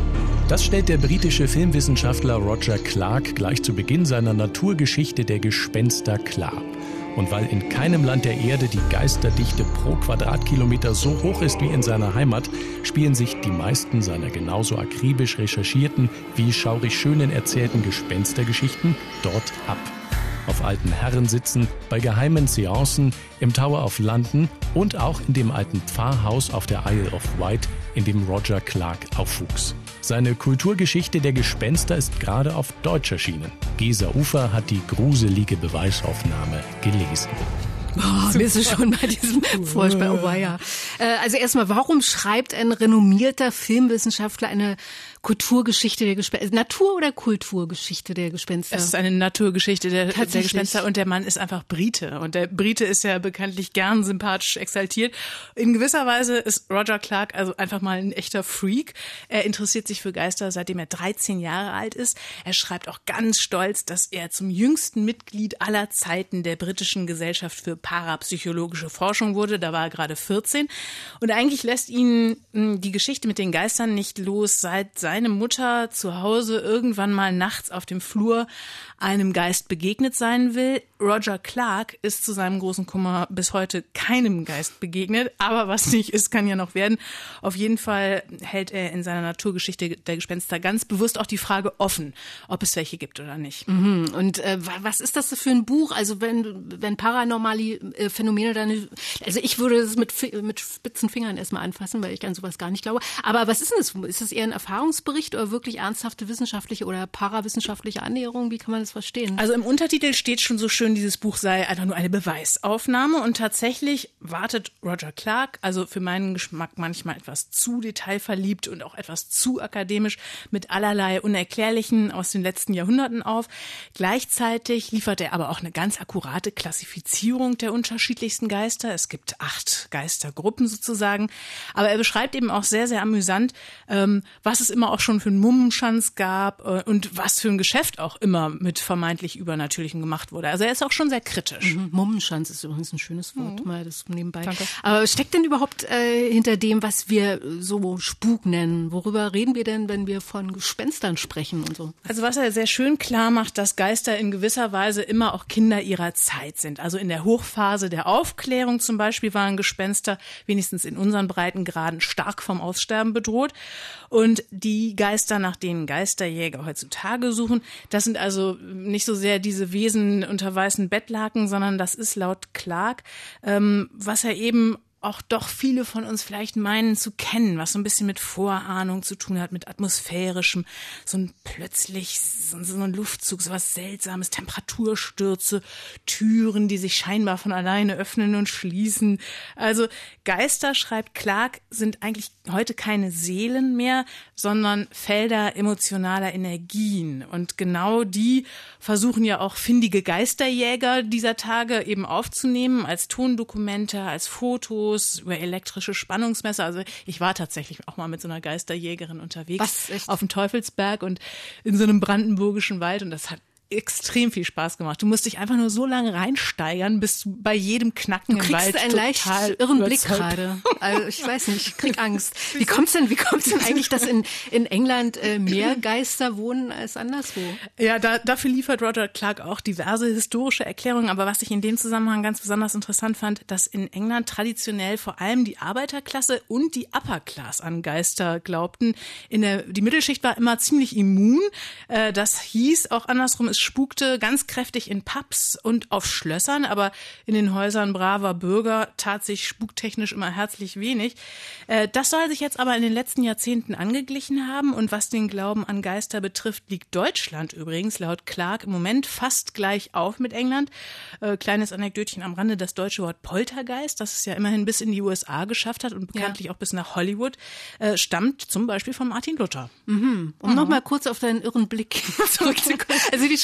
Das stellt der britische Filmwissenschaftler Roger Clark gleich zu Beginn seiner Naturgeschichte der Gespenster klar. Und weil in keinem Land der Erde die Geisterdichte pro Quadratkilometer so hoch ist wie in seiner Heimat, spielen sich die meisten seiner genauso akribisch recherchierten wie schaurig schönen erzählten Gespenstergeschichten dort ab. Auf alten Herrensitzen, bei geheimen Seancen, im Tower of London und auch in dem alten Pfarrhaus auf der Isle of Wight, in dem Roger Clark aufwuchs. Seine Kulturgeschichte der Gespenster ist gerade auf Deutsch erschienen. Gesa Ufer hat die gruselige Beweisaufnahme gelesen. Oh, mir ist es schon bei diesem Vorspann. Oh, ja. Also erstmal, warum schreibt ein renommierter Filmwissenschaftler eine Kulturgeschichte der Gespenster? Natur- oder Kulturgeschichte der Gespenster? Es ist eine Naturgeschichte der, der Gespenster und der Mann ist einfach Brite. Und der Brite ist ja bekanntlich gern sympathisch exaltiert. In gewisser Weise ist Roger Clark also einfach mal ein echter Freak. Er interessiert sich für Geister, seitdem er dreizehn Jahre alt ist. Er schreibt auch ganz stolz, dass er zum jüngsten Mitglied aller Zeiten der britischen Gesellschaft für parapsychologische Forschung wurde. Da war er gerade vierzehn. Und eigentlich lässt ihn die Geschichte mit den Geistern nicht los, seit seine Mutter zu Hause irgendwann mal nachts auf dem Flur einem Geist begegnet sein will. Roger Clark ist zu seinem großen Kummer bis heute keinem Geist begegnet, aber was nicht ist, kann ja noch werden. Auf jeden Fall hält er in seiner Naturgeschichte der Gespenster ganz bewusst auch die Frage offen, ob es welche gibt oder nicht. Mhm. Und äh, was ist das für ein Buch? Also wenn wenn paranormale äh, Phänomene dann, also ich würde es mit mit spitzen Fingern erstmal anfassen, weil ich an sowas gar nicht glaube. Aber was ist denn das? Ist das eher ein Erfahrungsbericht oder wirklich ernsthafte wissenschaftliche oder parawissenschaftliche Annäherung? Wie kann man das verstehen? Also im Untertitel steht schon so schön, dieses Buch sei einfach nur eine Beweisaufnahme und tatsächlich wartet Roger Clark, also für meinen Geschmack manchmal etwas zu detailverliebt und auch etwas zu akademisch, mit allerlei Unerklärlichen aus den letzten Jahrhunderten auf. Gleichzeitig liefert er aber auch eine ganz akkurate Klassifizierung der unterschiedlichsten Geister. Es gibt acht Geistergruppen sozusagen, aber er beschreibt eben auch sehr, sehr amüsant, ähm, was es immer auch schon für einen Mummenschanz gab äh, und was für ein Geschäft auch immer mit vermeintlich Übernatürlichem gemacht wurde. Also er ist auch schon sehr kritisch. Mhm. Mummenschanz ist übrigens ein schönes Wort, mhm. mal das nebenbei. Danke. Aber steckt denn überhaupt äh, hinter dem, was wir so Spuk nennen? Worüber reden wir denn, wenn wir von Gespenstern sprechen und so? Also was er sehr schön klar macht, dass Geister in gewisser Weise immer auch Kinder ihrer Zeit sind. Also in der Hochphase der Aufklärung zum Beispiel waren Gespenster wenigstens in unseren Breitengraden stark vom Aussterben bedroht. Und die Geister, nach denen Geisterjäger heutzutage suchen, das sind also nicht so sehr diese Wesen unter weißen Bettlaken, sondern das ist laut Clark, ähm, was er eben auch doch viele von uns vielleicht meinen zu kennen, was so ein bisschen mit Vorahnung zu tun hat, mit atmosphärischem, so ein plötzlich, so, so ein Luftzug, so was Seltsames, Temperaturstürze, Türen, die sich scheinbar von alleine öffnen und schließen. Also Geister, schreibt Clark, sind eigentlich heute keine Seelen mehr, sondern Felder emotionaler Energien. Und genau die versuchen ja auch findige Geisterjäger dieser Tage eben aufzunehmen, als Tondokumente, als Fotos, über elektrische Spannungsmesser. Also ich war tatsächlich auch mal mit so einer Geisterjägerin unterwegs. Was, echt? Auf dem Teufelsberg und in so einem brandenburgischen Wald und das hat extrem viel Spaß gemacht. Du musst dich einfach nur so lange reinsteigern, bis du bei jedem Knacken du im Wald einen leicht irren Blick gerade. Also ich weiß nicht, ich krieg Angst. Wie kommt's denn, wie kommt's denn eigentlich, dass in, in England äh, mehr Geister wohnen als anderswo? Ja, da, dafür liefert Roger Clark auch diverse historische Erklärungen. Aber was ich in dem Zusammenhang ganz besonders interessant fand, dass in England traditionell vor allem die Arbeiterklasse und die Upper Class an Geister glaubten. In der, die Mittelschicht war immer ziemlich immun. Äh, das hieß auch andersrum, es spukte ganz kräftig in Pubs und auf Schlössern, aber in den Häusern braver Bürger tat sich spuktechnisch immer herzlich wenig. Das soll sich jetzt aber in den letzten Jahrzehnten angeglichen haben und was den Glauben an Geister betrifft, liegt Deutschland übrigens laut Clark im Moment fast gleich auf mit England. Kleines Anekdötchen am Rande, das deutsche Wort Poltergeist, das es ja immerhin bis in die U S A geschafft hat und bekanntlich ja. auch bis nach Hollywood, stammt zum Beispiel von Martin Luther. Mhm. Um mhm. nochmal kurz auf deinen irren Blick zurückzukommen. Also die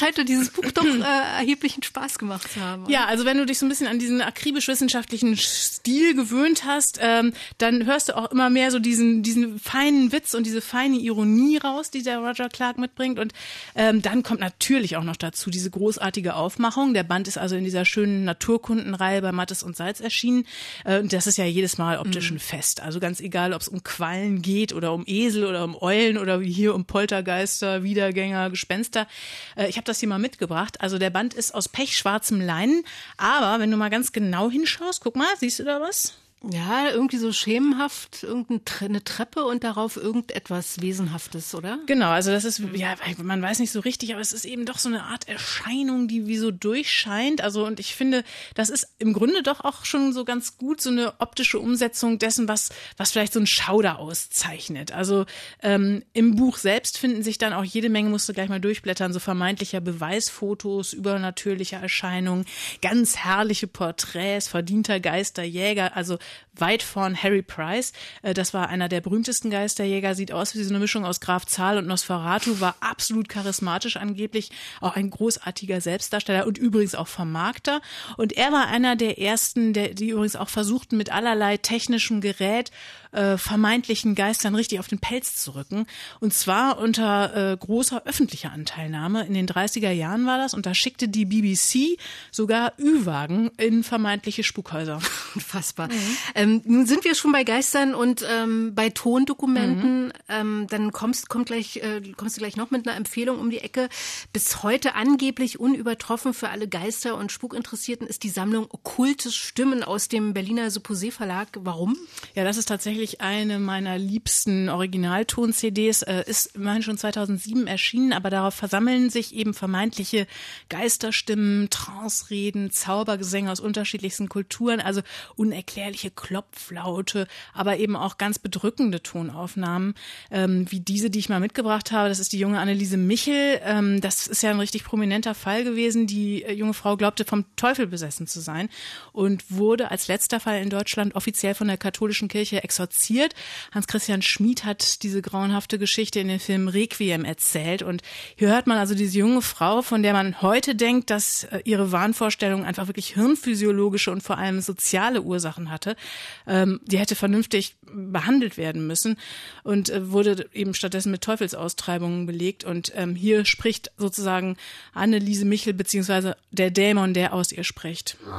scheint dir dieses Buch doch äh, erheblichen Spaß gemacht zu haben. Oder? Ja, also wenn du dich so ein bisschen an diesen akribisch-wissenschaftlichen Stil gewöhnt hast, ähm, dann hörst du auch immer mehr so diesen, diesen feinen Witz und diese feine Ironie raus, die der Roger Clark mitbringt. Und ähm, dann kommt natürlich auch noch dazu diese großartige Aufmachung. Der Band ist also in dieser schönen Naturkundenreihe bei Mattes und Seitz erschienen. Äh, und das ist ja jedes Mal optisch ein Fest. Also ganz egal, ob es um Quallen geht oder um Esel oder um Eulen oder wie hier um Poltergeister, Wiedergänger, Gespenster. Äh, ich habe das hier mal mitgebracht. Also der Band ist aus pechschwarzem Leinen. Aber wenn du mal ganz genau hinschaust, guck mal, siehst du da was? Ja, irgendwie so schemenhaft, irgendeine Treppe und darauf irgendetwas Wesenhaftes, oder? Genau, also das ist, ja, man weiß nicht so richtig, aber es ist eben doch so eine Art Erscheinung, die wie so durchscheint. Also und ich finde, das ist im Grunde doch auch schon so ganz gut so eine optische Umsetzung dessen, was was vielleicht so ein Schauder auszeichnet. Also ähm, im Buch selbst finden sich dann auch jede Menge, musst du gleich mal durchblättern, so vermeintlicher Beweisfotos, übernatürlicher Erscheinungen, ganz herrliche Porträts verdienter Geisterjäger, also weit von Harry Price. Das war einer der berühmtesten Geisterjäger, sieht aus wie so eine Mischung aus Graf Zahl und Nosferatu, war absolut charismatisch angeblich, auch ein großartiger Selbstdarsteller und übrigens auch Vermarkter. Und er war einer der ersten, der, die übrigens auch versuchten, mit allerlei technischem Gerät äh, vermeintlichen Geistern richtig auf den Pelz zu rücken. Und zwar unter äh, großer öffentlicher Anteilnahme. In den dreißiger Jahren war das und da schickte die B B C sogar Ü-Wagen in vermeintliche Spukhäuser. Unfassbar. Mhm. Ähm, nun sind wir schon bei Geistern und ähm, bei Tondokumenten. Mhm. Ähm, dann kommst, kommt gleich, äh, kommst du gleich noch mit einer Empfehlung um die Ecke. Bis heute angeblich unübertroffen für alle Geister- und Spukinteressierten ist die Sammlung Okkulte Stimmen aus dem Berliner Supposé Verlag. Warum? Ja, das ist tatsächlich eine meiner liebsten Originalton-C Ds. Äh, ist immerhin schon zweitausendsieben erschienen, aber darauf versammeln sich eben vermeintliche Geisterstimmen, Trance-Reden, Zaubergesänge aus unterschiedlichsten Kulturen, also unerklärliche Klopflaute, aber eben auch ganz bedrückende Tonaufnahmen, ähm, wie diese, die ich mal mitgebracht habe. Das ist die junge Anneliese Michel. Ähm, das ist ja ein richtig prominenter Fall gewesen. Die äh, junge Frau glaubte, vom Teufel besessen zu sein und wurde als letzter Fall in Deutschland offiziell von der katholischen Kirche exorziert. Hans-Christian Schmid hat diese grauenhafte Geschichte in dem Film Requiem erzählt. Und hier hört man also diese junge Frau, von der man heute denkt, dass äh, ihre Wahnvorstellungen einfach wirklich hirnphysiologische und vor allem soziale Ursachen hatte. Ähm, die hätte vernünftig behandelt werden müssen und äh, wurde eben stattdessen mit Teufelsaustreibungen belegt. Und ähm, hier spricht sozusagen Anneliese Michel beziehungsweise der Dämon, der aus ihr spricht. Für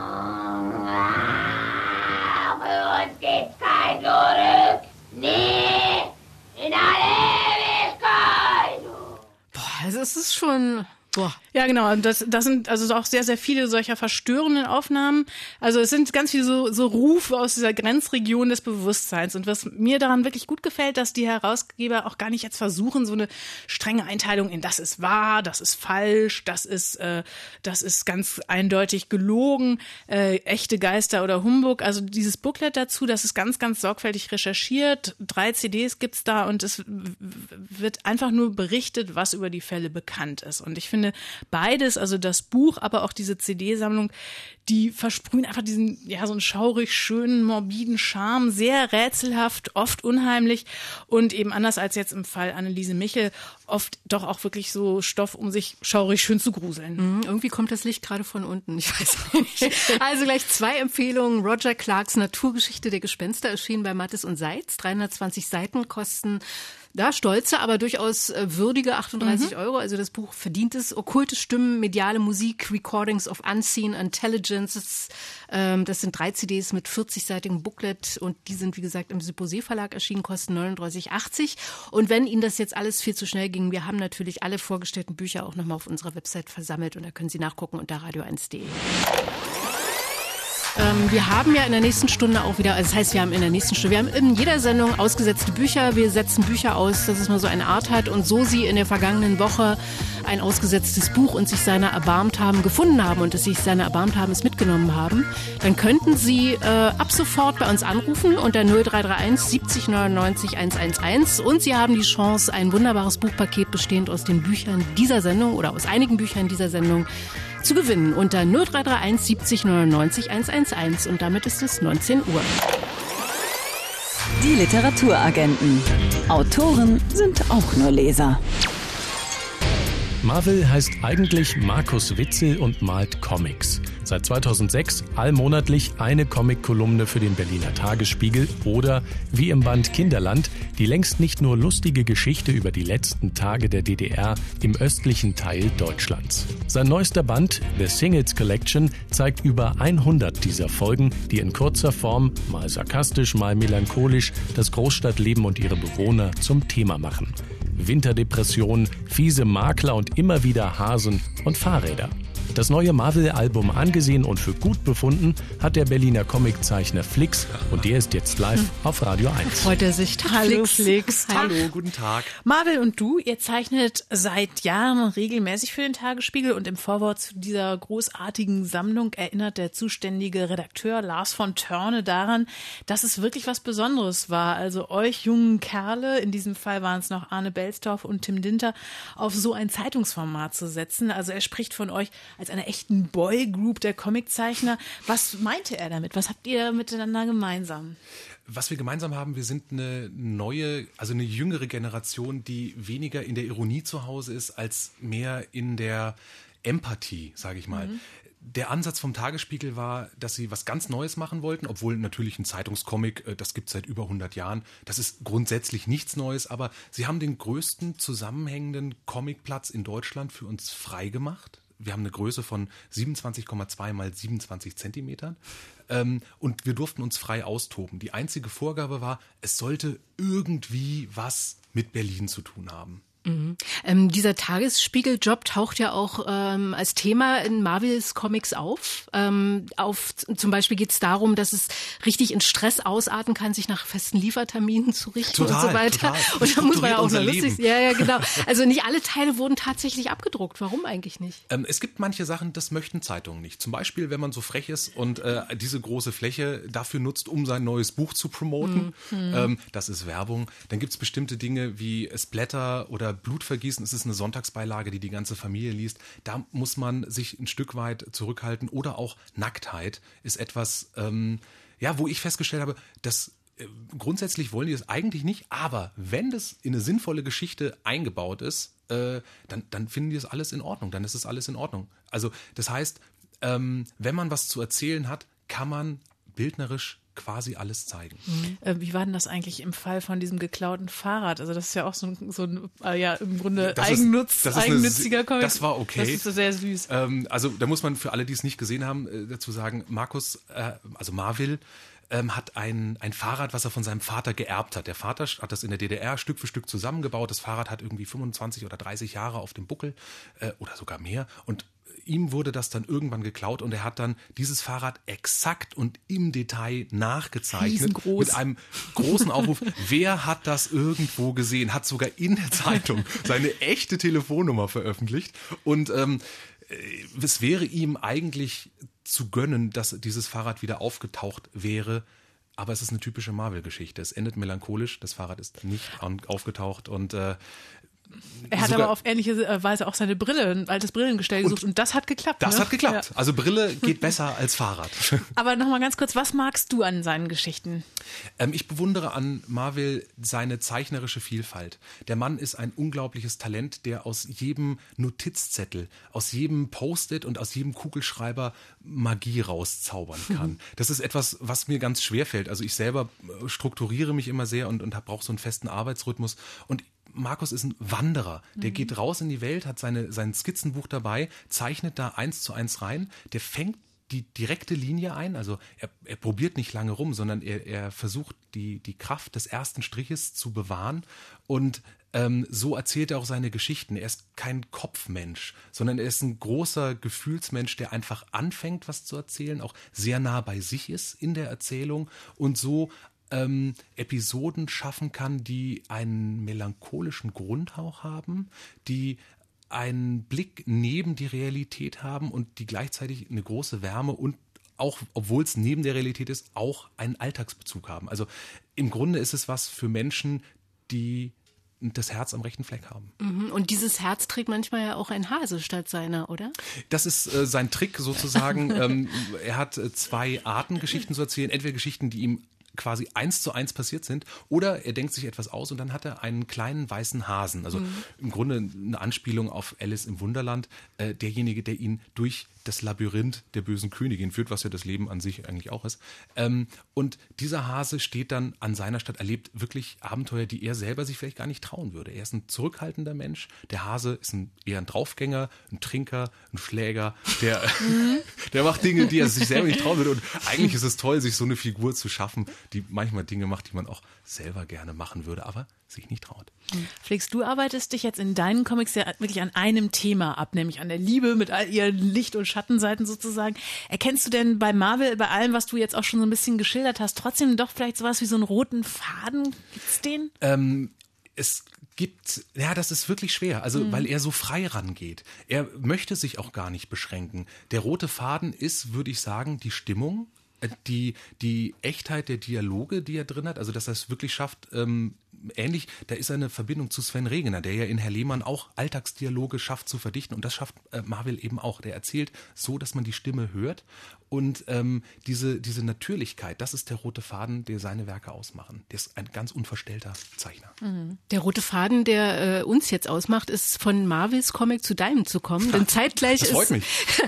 uns gibt's kein Zurück. Nee, in alle Ewigkeit. Boah, also es ist schon... Boah. Ja, genau. Und das, das sind also auch sehr, sehr viele solcher verstörenden Aufnahmen. Also es sind ganz viele so, so Rufe aus dieser Grenzregion des Bewusstseins. Und was mir daran wirklich gut gefällt, dass die Herausgeber auch gar nicht jetzt versuchen, so eine strenge Einteilung in das ist wahr, das ist falsch, das ist, äh, das ist ganz eindeutig gelogen, äh, echte Geister oder Humbug. Also dieses Booklet dazu, das ist ganz, ganz sorgfältig recherchiert. Drei C Ds gibt's da und es wird einfach nur berichtet, was über die Fälle bekannt ist. Und ich finde, beides, also das Buch, aber auch diese C D-Sammlung, die versprühen einfach diesen, ja, so einen schaurig schönen, morbiden Charme, sehr rätselhaft, oft unheimlich und eben anders als jetzt im Fall Anneliese Michel, oft doch auch wirklich so Stoff, um sich schaurig schön zu gruseln. Mhm, irgendwie kommt das Licht gerade von unten, ich weiß nicht. Also gleich zwei Empfehlungen. Roger Clarks Naturgeschichte der Gespenster erschienen bei Mattes und Seitz. dreihundertzwanzig Seiten kosten da stolze, aber durchaus äh, würdige achtunddreißig mhm. Euro. Also das Buch verdient es. Okkulte Stimmen, mediale Musik, Recordings of Unseen Intelligences. Ähm, das sind drei C Ds mit vierzigseitigem Booklet und die sind, wie gesagt, im Supposé Verlag erschienen, kosten neununddreißig achtzig. Und wenn Ihnen das jetzt alles viel zu schnell ging, wir haben natürlich alle vorgestellten Bücher auch nochmal auf unserer Website versammelt und da können Sie nachgucken unter radio eins punkt de. Ähm, wir haben ja in der nächsten Stunde auch wieder, also das heißt, wir haben in der nächsten Stunde, wir haben in jeder Sendung ausgesetzte Bücher. Wir setzen Bücher aus, dass es mal so eine Art hat. Und so Sie in der vergangenen Woche ein ausgesetztes Buch und sich seiner erbarmt haben, gefunden haben und es sich seiner erbarmt haben, es mitgenommen haben, dann könnten Sie äh, ab sofort bei uns anrufen unter null drei drei eins siebzig neunundneunzig hunderteins und Sie haben die Chance, ein wunderbares Buchpaket bestehend aus den Büchern dieser Sendung oder aus einigen Büchern dieser Sendung zu gewinnen unter null drei drei eins siebzig neunundneunzig hunderteins und damit ist es neunzehn Uhr. Die Literaturagenten. Autoren sind auch nur Leser. Marvel heißt eigentlich Markus Witzel und malt Comics. Seit zweitausendsechs allmonatlich eine Comic-Kolumne für den Berliner Tagesspiegel oder, wie im Band Kinderland, die längst nicht nur lustige Geschichte über die letzten Tage der D D R im östlichen Teil Deutschlands. Sein neuester Band, The Singles Collection, zeigt über hundert dieser Folgen, die in kurzer Form, mal sarkastisch, mal melancholisch, das Großstadtleben und ihre Bewohner zum Thema machen. Winterdepression, fiese Makler und immer wieder Hasen und Fahrräder. Das neue Marvel-Album angesehen und für gut befunden hat der Berliner Comiczeichner Flix und der ist jetzt live hm. auf Radio eins. Freut er sich. Hallo Flix. Hallo, guten Tag. Marvel und du, ihr zeichnet seit Jahren regelmäßig für den Tagesspiegel und im Vorwort zu dieser großartigen Sammlung erinnert der zuständige Redakteur Lars von Törne daran, dass es wirklich was Besonderes war. Also euch jungen Kerle, in diesem Fall waren es noch Arne Belstorff und Tim Dinter, auf so ein Zeitungsformat zu setzen. Also er spricht von euch als einer echten Boygroup der Comiczeichner. Was meinte er damit? Was habt ihr miteinander gemeinsam? Was wir gemeinsam haben, wir sind eine neue, also eine jüngere Generation, die weniger in der Ironie zu Hause ist, als mehr in der Empathie, sage ich mal. Mhm. Der Ansatz vom Tagesspiegel war, dass sie was ganz Neues machen wollten, obwohl natürlich ein Zeitungscomic, das gibt es seit über hundert Jahren, das ist grundsätzlich nichts Neues, aber sie haben den größten zusammenhängenden Comicplatz in Deutschland für uns freigemacht. Wir haben eine Größe von siebenundzwanzig Komma zwei mal siebenundzwanzig Zentimetern ähm, und wir durften uns frei austoben. Die einzige Vorgabe war, es sollte irgendwie was mit Berlin zu tun haben. Mhm. Ähm, dieser Tagesspiegel-Job taucht ja auch ähm, als Thema in Marvels Comics auf. Ähm, auf zum Beispiel geht es darum, dass es richtig in Stress ausarten kann, sich nach festen Lieferterminen zu richten total, und so weiter. Total. Und da muss man ja auch noch lustig. Ja, ja, genau. Also nicht alle Teile wurden tatsächlich abgedruckt. Warum eigentlich nicht? Ähm, es gibt manche Sachen, das möchten Zeitungen nicht. Zum Beispiel, wenn man so frech ist und äh, diese große Fläche dafür nutzt, um sein neues Buch zu promoten. Mhm. Ähm, das ist Werbung. Dann gibt es bestimmte Dinge wie Splatter oder Blutvergießen, es ist eine Sonntagsbeilage, die die ganze Familie liest. Da muss man sich ein Stück weit zurückhalten. Oder auch Nacktheit ist etwas, ähm, ja, wo ich festgestellt habe, dass äh, grundsätzlich wollen die das eigentlich nicht, aber wenn das in eine sinnvolle Geschichte eingebaut ist, äh, dann, dann finden die das alles in Ordnung. Dann ist es alles in Ordnung. Also das heißt, ähm, wenn man was zu erzählen hat, kann man bildnerisch quasi alles zeigen. Mhm. Äh, wie war denn das eigentlich im Fall von diesem geklauten Fahrrad? Also das ist ja auch so ein, so ein äh, ja, im Grunde das Eigennutz, ist, das eigennütziger Comic. Das war okay. Das ist so sehr süß. Ähm, also da muss man für alle, die es nicht gesehen haben, äh, dazu sagen, Markus, äh, also Marvel, ähm, hat ein, ein Fahrrad, was er von seinem Vater geerbt hat. Der Vater hat das in der D D R Stück für Stück zusammengebaut. Das Fahrrad hat irgendwie fünfundzwanzig oder dreißig Jahre auf dem Buckel äh, oder sogar mehr und ihm wurde das dann irgendwann geklaut und er hat dann dieses Fahrrad exakt und im Detail nachgezeichnet mit einem großen Aufruf. Wer hat das irgendwo gesehen? Hat sogar in der Zeitung seine echte Telefonnummer veröffentlicht und ähm, es wäre ihm eigentlich zu gönnen, dass dieses Fahrrad wieder aufgetaucht wäre. Aber es ist eine typische Marvel-Geschichte. Es endet melancholisch. Das Fahrrad ist nicht aufgetaucht und äh, er hat aber auf ähnliche Weise auch seine Brille, ein altes Brillengestell gesucht und, und das hat geklappt. Das ne? hat geklappt. Ja. Also Brille geht besser als Fahrrad. Aber nochmal ganz kurz, was magst du an seinen Geschichten? Ähm, ich bewundere an Marvel seine zeichnerische Vielfalt. Der Mann ist ein unglaubliches Talent, der aus jedem Notizzettel, aus jedem Post-it und aus jedem Kugelschreiber Magie rauszaubern kann. Mhm. Das ist etwas, was mir ganz schwer fällt. Also ich selber strukturiere mich immer sehr und, und brauche so einen festen Arbeitsrhythmus und Markus ist ein Wanderer, der mhm. geht raus in die Welt, hat seine, sein Skizzenbuch dabei, zeichnet da eins zu eins rein, der fängt die direkte Linie ein, also er, er probiert nicht lange rum, sondern er, er versucht die, die Kraft des ersten Striches zu bewahren und ähm, so erzählt er auch seine Geschichten. Er ist kein Kopfmensch, sondern er ist ein großer Gefühlsmensch, der einfach anfängt, was zu erzählen, auch sehr nah bei sich ist in der Erzählung und so Ähm, Episoden schaffen kann, die einen melancholischen Grundhauch haben, die einen Blick neben die Realität haben und die gleichzeitig eine große Wärme und auch, obwohl es neben der Realität ist, auch einen Alltagsbezug haben. Also im Grunde ist es was für Menschen, die das Herz am rechten Fleck haben. Und dieses Herz trägt manchmal ja auch ein Hase statt seiner, oder? Das ist äh, sein Trick sozusagen. ähm, er hat äh, zwei Arten, Geschichten zu erzählen. Entweder Geschichten, die ihm quasi eins zu eins passiert sind. Oder er denkt sich etwas aus und dann hat er einen kleinen weißen Hasen. Also mhm. im Grunde eine Anspielung auf Alice im Wunderland. Äh, derjenige, der ihn durch das Labyrinth der bösen Königin führt, was ja das Leben an sich eigentlich auch ist. Ähm, und dieser Hase steht dann an seiner Stadt, erlebt wirklich Abenteuer, die er selber sich vielleicht gar nicht trauen würde. Er ist ein zurückhaltender Mensch. Der Hase ist ein, eher ein Draufgänger, ein Trinker, ein Schläger. Der, der macht Dinge, die er sich selber nicht trauen würde. Und eigentlich ist es toll, sich so eine Figur zu schaffen, die manchmal Dinge macht, die man auch selber gerne machen würde, aber sich nicht traut. Flix, du arbeitest dich jetzt in deinen Comics ja wirklich an einem Thema ab, nämlich an der Liebe mit all ihren Licht- und Schattenseiten sozusagen. Erkennst du denn bei Marvel, bei allem, was du jetzt auch schon so ein bisschen geschildert hast, trotzdem doch vielleicht sowas wie so einen roten Faden? Gibt's den? Ähm, es gibt, ja, das ist wirklich schwer, also mhm. weil er so frei rangeht. Er möchte sich auch gar nicht beschränken. Der rote Faden ist, würde ich sagen, die Stimmung, die, die Echtheit der Dialoge, die er drin hat, also dass er es wirklich schafft, ähm, ähnlich, da ist eine Verbindung zu Sven Regener, der ja in Herr Lehmann auch Alltagsdialoge schafft zu verdichten und das schafft äh, Marvel eben auch. Der erzählt so, dass man die Stimme hört und ähm, diese, diese Natürlichkeit, das ist der rote Faden, der seine Werke ausmachen. Der ist ein ganz unverstellter Zeichner. Mhm. Der rote Faden, der äh, uns jetzt ausmacht, ist von Marvels Comic zu deinem zu kommen, denn zeitgleich das freut ist, mich.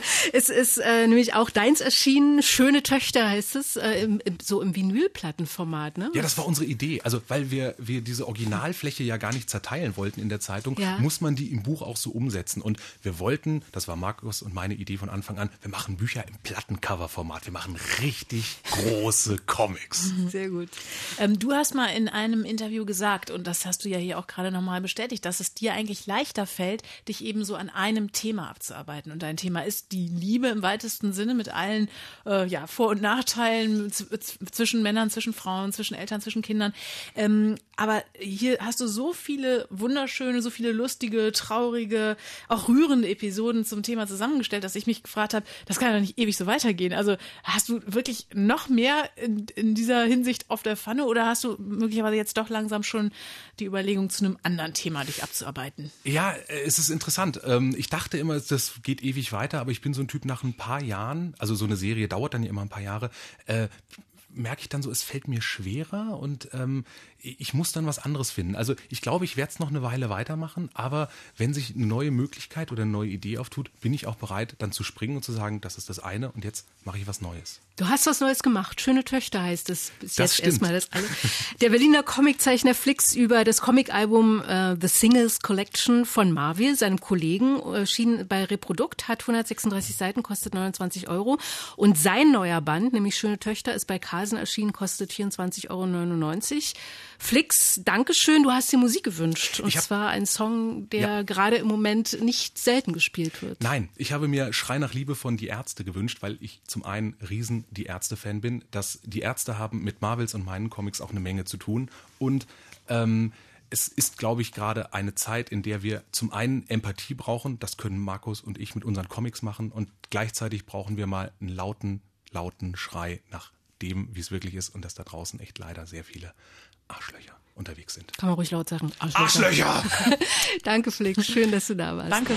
es ist äh, nämlich auch deins erschienen, Schöne Töchter heißt es, äh, im, im, so im Vinylplattenformat, ne? Ja, das war unsere Idee, also weil wir, wir diese Originalfläche ja gar nicht zerteilen wollten in der Zeitung, ja. muss man die im Buch auch so umsetzen. Und wir wollten, das war Markus und meine Idee von Anfang an, wir machen Bücher im Plattencover-Format. Wir machen richtig große Comics. Sehr gut. Ähm, du hast mal in einem Interview gesagt, und das hast du ja hier auch gerade nochmal bestätigt, dass es dir eigentlich leichter fällt, dich eben so an einem Thema abzuarbeiten. Und dein Thema ist die Liebe im weitesten Sinne mit allen äh, ja, Vor- und Nachteilen z- zwischen Männern, zwischen Frauen, zwischen Eltern, zwischen Kindern. Ähm, aber hier hast du so viele wunderschöne, so viele lustige, traurige, auch rührende Episoden zum Thema zusammengestellt, dass ich mich gefragt habe, das kann ja nicht ewig so weitergehen. Also hast du wirklich noch mehr in, in dieser Hinsicht auf der Pfanne oder hast du möglicherweise jetzt doch langsam schon die Überlegung, zu einem anderen Thema dich abzuarbeiten? Ja, es ist interessant. Ich dachte immer, das geht ewig weiter, aber ich bin so ein Typ nach ein paar Jahren, also so eine Serie dauert dann ja immer ein paar Jahre, äh, merke ich dann so, es fällt mir schwerer und ähm, ich muss dann was anderes finden. Also ich glaube, ich werde es noch eine Weile weitermachen, aber wenn sich eine neue Möglichkeit oder eine neue Idee auftut, bin ich auch bereit, dann zu springen und zu sagen, das ist das eine und jetzt mache ich was Neues. Du hast was Neues gemacht. Schöne Töchter heißt es. Bis das jetzt stimmt. Erstmal das alle. Der Berliner Comiczeichner Flix über das Comic-Album äh, The Singles Collection von Marvel, seinem Kollegen, erschien bei Reprodukt, hat hundertsechsunddreißig Seiten, kostet neunundzwanzig Euro. Und sein neuer Band, nämlich Schöne Töchter, ist bei Carlsen erschienen, kostet vierundzwanzig Euro neunundneunzig. Flix, Dankeschön, du hast dir Musik gewünscht. Und zwar ein Song, der ja. gerade im Moment nicht selten gespielt wird. Nein, ich habe mir Schrei nach Liebe von Die Ärzte gewünscht, weil ich zum einen riesen Die Ärzte-Fan bin. Dass Die Ärzte haben mit Marvels und meinen Comics auch eine Menge zu tun. Und ähm, es ist, glaube ich, gerade eine Zeit, in der wir zum einen Empathie brauchen. Das können Markus und ich mit unseren Comics machen. Und gleichzeitig brauchen wir mal einen lauten, lauten Schrei nach dem, wie es wirklich ist. Und dass da draußen echt leider sehr viele Arschlöcher unterwegs sind. Kann man ruhig laut sagen. Arschlöcher! Arschlöcher! Danke, Flix. Schön, dass du da warst. Danke.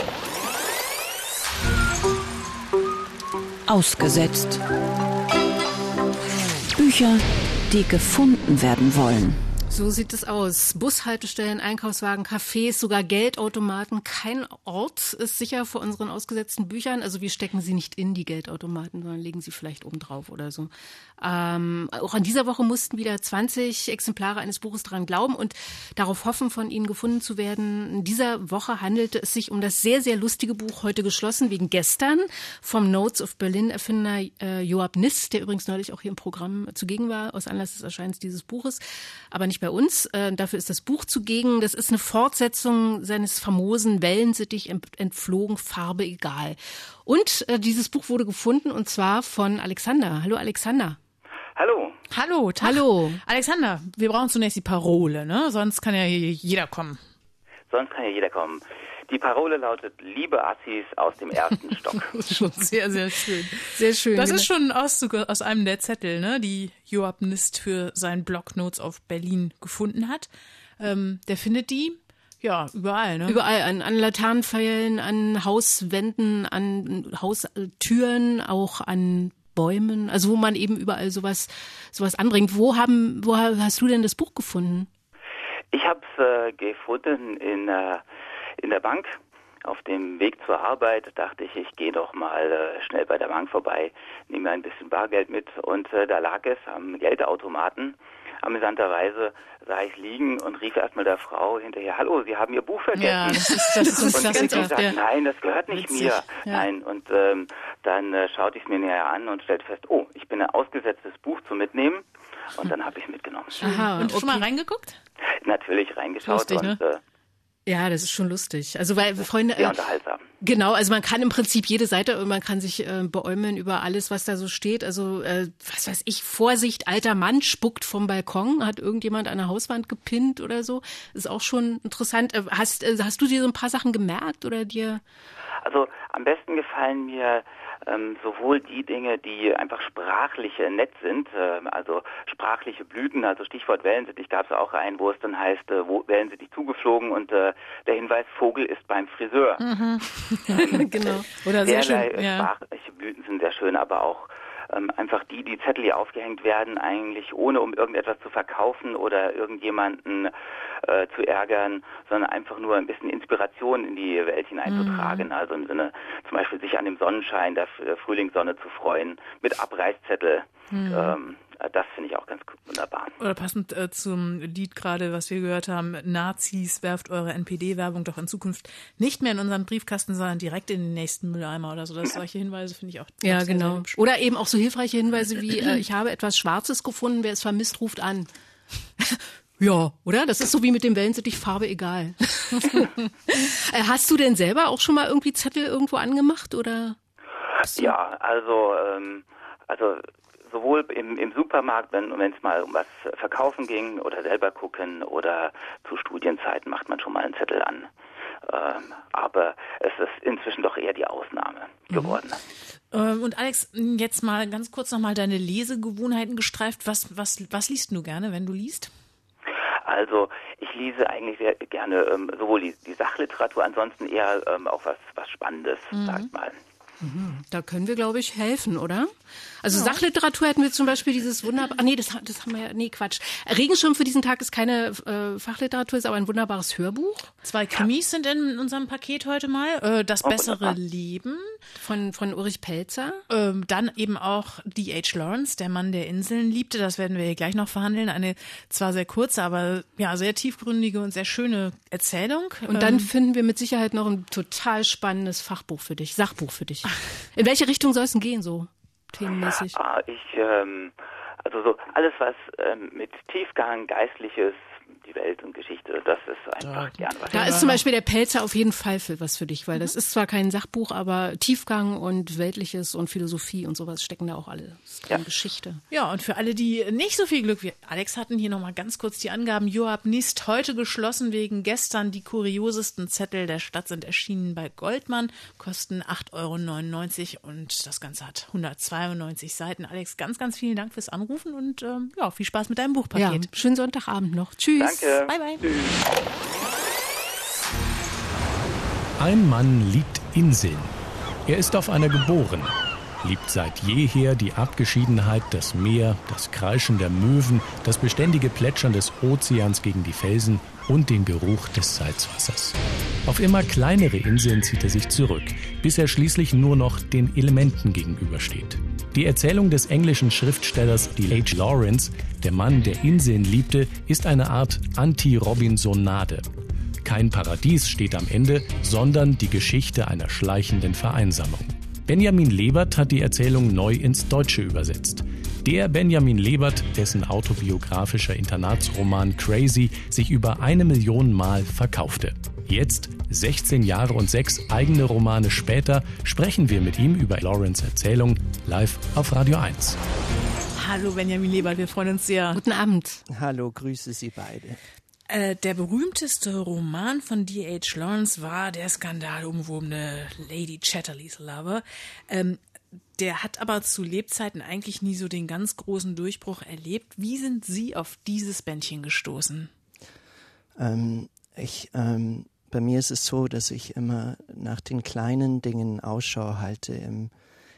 Ausgesetzt. Bücher, die gefunden werden wollen. So sieht es aus. Bushaltestellen, Einkaufswagen, Cafés, sogar Geldautomaten. Kein Ort ist sicher vor unseren ausgesetzten Büchern. Also wir stecken sie nicht in die Geldautomaten, sondern legen sie vielleicht oben drauf oder so. Ähm, auch in dieser Woche mussten wieder zwanzig Exemplare eines Buches daran glauben und darauf hoffen, von ihnen gefunden zu werden. In dieser Woche handelte es sich um das sehr, sehr lustige Buch, heute geschlossen wegen gestern, vom Notes of Berlin Erfinder äh, Joab Niss, der übrigens neulich auch hier im Programm zugegen war, aus Anlass des Erscheinens dieses Buches, aber nicht bei uns. Äh, dafür ist das Buch zugegen. Das ist eine Fortsetzung seines famosen Wellensittich entflogen, Farbe egal. Und äh, dieses Buch wurde gefunden und zwar von Alexander. Hallo Alexander. Hallo. Hallo, Tag. Hallo. Alexander, wir brauchen zunächst die Parole, ne? Sonst kann ja hier jeder kommen. Sonst kann ja jeder kommen. Die Parole lautet, liebe Assis aus dem ersten Stock. Das ist schon sehr, sehr schön. Sehr schön. Das ist schon ein Auszug aus einem der Zettel, ne, die Joab Niss für seinen Blog Notes of Berlin gefunden hat. Ähm, der findet die, ja, überall, ne? Überall, an, an Laternenpfeilen, an Hauswänden, an Haustüren, auch an Bäumen, also wo man eben überall sowas, sowas anbringt. Wo haben, wo hast du denn das Buch gefunden? Ich habe es äh, gefunden in, äh, in der Bank. Auf dem Weg zur Arbeit dachte ich, ich gehe doch mal äh, schnell bei der Bank vorbei, nehme ein bisschen Bargeld mit und äh, da lag es am Geldautomaten. Amüsanterweise sah ich liegen und rief erstmal der Frau hinterher, hallo, Sie haben Ihr Buch vergessen. Ja, das ist, das ist und das sie sagt, ja. nein, das gehört nicht Witzig, mir. ja. Nein, und ähm, dann äh, schaute ich es mir näher an und stellte fest, oh, ich bin ein ausgesetztes Buch zu mitnehmen. Und dann habe ich es mitgenommen. Aha, und okay. Schon mal reingeguckt? Natürlich reingeschaut. Lustig, und ne? äh, ja, das ist schon lustig. Also weil Freunde, sehr unterhaltsam. Genau, also man kann im Prinzip jede Seite, man kann sich äh, beäumeln über alles, was da so steht. Also äh, was weiß ich, Vorsicht, alter Mann spuckt vom Balkon, hat irgendjemand an der Hauswand gepinnt oder so. Ist auch schon interessant. Äh, hast, äh, hast du dir so ein paar Sachen gemerkt oder dir? Also am besten gefallen mir ähm, sowohl die Dinge, die einfach sprachlich äh, nett sind, äh, also sprachliche Blüten, also Stichwort Wellensittich gab es auch einen, wo es dann heißt, äh, wo Wellensittich zugeflogen und äh, der Hinweis, Vogel ist beim Friseur. Mhm. Genau. Oder sehr schön. Derlei, Ja. Sprachliche Blüten sind sehr schön, aber auch ähm, einfach die, die Zettel, die aufgehängt werden, eigentlich ohne um irgendetwas zu verkaufen oder irgendjemanden äh, zu ärgern, sondern einfach nur ein bisschen Inspiration in die Welt hineinzutragen. Mhm. Also im Sinne zum Beispiel sich an dem Sonnenschein der Frühlingssonne zu freuen, mit Abreißzettel. Mhm. Ähm, das finde ich auch ganz wunderbar. Oder passend äh, zum Lied gerade, was wir gehört haben, Nazis, werft eure N P D-Werbung doch in Zukunft nicht mehr in unseren Briefkasten, sondern direkt in den nächsten Mülleimer oder so. Das solche Hinweise finde ich auch Ja, sehr, genau. sehr hübsch. Oder eben auch so hilfreiche Hinweise wie, äh, ich habe etwas Schwarzes gefunden, wer es vermisst, ruft an. Ja, oder? Das ist so wie mit dem Wellensittich, Farbe egal. Hast du denn selber auch schon mal irgendwie Zettel irgendwo angemacht, oder? Ja, also, ähm, also sowohl im, im Supermarkt, wenn es mal um was verkaufen ging oder selber gucken oder zu Studienzeiten macht man schon mal einen Zettel an. Ähm, aber es ist inzwischen doch eher die Ausnahme geworden. Mhm. Und Alex, jetzt mal ganz kurz nochmal deine Lesegewohnheiten gestreift. Was, was, was liest du gerne, wenn du liest? Also ich lese eigentlich sehr gerne ähm, sowohl die, die Sachliteratur, ansonsten eher ähm, auch was, was Spannendes, mhm. sag ich mal. Da können wir, glaube ich, helfen, oder? Also ja. Sachliteratur hätten wir zum Beispiel dieses wunderbar, ah, nee, das, das haben wir ja, nee, Quatsch. Regenschirm für diesen Tag ist keine äh, Fachliteratur, ist aber ein wunderbares Hörbuch. Zwei Krimis sind in unserem Paket heute mal. Äh, das oh, bessere wunderbar. Leben. Von, von Ulrich Pelzer. Ähm, dann eben auch D H Lawrence, der Mann, der Inseln liebte. Das werden wir hier gleich noch verhandeln. Eine zwar sehr kurze, aber ja sehr tiefgründige und sehr schöne Erzählung. Und dann ähm, finden wir mit Sicherheit noch ein total spannendes Fachbuch für dich, Sachbuch für dich. In welche Richtung soll es denn gehen, so themenmäßig? Ah, ich, ähm, also so alles, was ähm, mit Tiefgang, Geistliches, die Welt und Geschichte, das ist einfach ja, gern was. Da ist zum Beispiel der Pelzer auf jeden Fall für was für dich, weil mhm. das ist zwar kein Sachbuch, aber Tiefgang und Weltliches und Philosophie und sowas stecken da auch alle. Das ist ja. Geschichte. Ja, und für alle, die nicht so viel Glück wie Alex hatten, hier nochmal ganz kurz die Angaben. Joab Nist, heute geschlossen wegen gestern. Die kuriosesten Zettel der Stadt sind erschienen bei Goldmann, kosten acht Euro neunundneunzig und das Ganze hat hundertzweiundneunzig Seiten. Alex, ganz, ganz vielen Dank fürs Anrufen und ähm, ja, viel Spaß mit deinem Buchpaket. Ja, schönen Sonntagabend noch. Tschüss. Danke. Bye, bye. Tschüss. Ein Mann liebt Inseln. Er ist auf einer geboren, liebt seit jeher die Abgeschiedenheit, das Meer, das Kreischen der Möwen, das beständige Plätschern des Ozeans gegen die Felsen und den Geruch des Salzwassers. Auf immer kleinere Inseln zieht er sich zurück, bis er schließlich nur noch den Elementen gegenübersteht. Die Erzählung des englischen Schriftstellers D H Lawrence, der Mann, der Inseln liebte, ist eine Art Anti-Robinsonade. Kein Paradies steht am Ende, sondern die Geschichte einer schleichenden Vereinsamung. Benjamin Lebert hat die Erzählung neu ins Deutsche übersetzt. Der Benjamin Lebert, dessen autobiografischer Internatsroman Crazy sich über eine Million Mal verkaufte. Jetzt, sechzehn Jahre und sechs eigene Romane später, sprechen wir mit ihm über Lawrence Erzählung live auf Radio eins. Hallo Benjamin Lebert, wir freuen uns sehr. Guten Abend. Hallo, grüße Sie beide. Äh, der berühmteste Roman von D H Lawrence war der skandalumwobene Lady Chatterley's Lover. Ähm, der hat aber zu Lebzeiten eigentlich nie so den ganz großen Durchbruch erlebt. Wie sind Sie auf dieses Bändchen gestoßen? Ähm, ich, ähm, bei mir ist es so, dass ich immer nach den kleinen Dingen Ausschau halte im,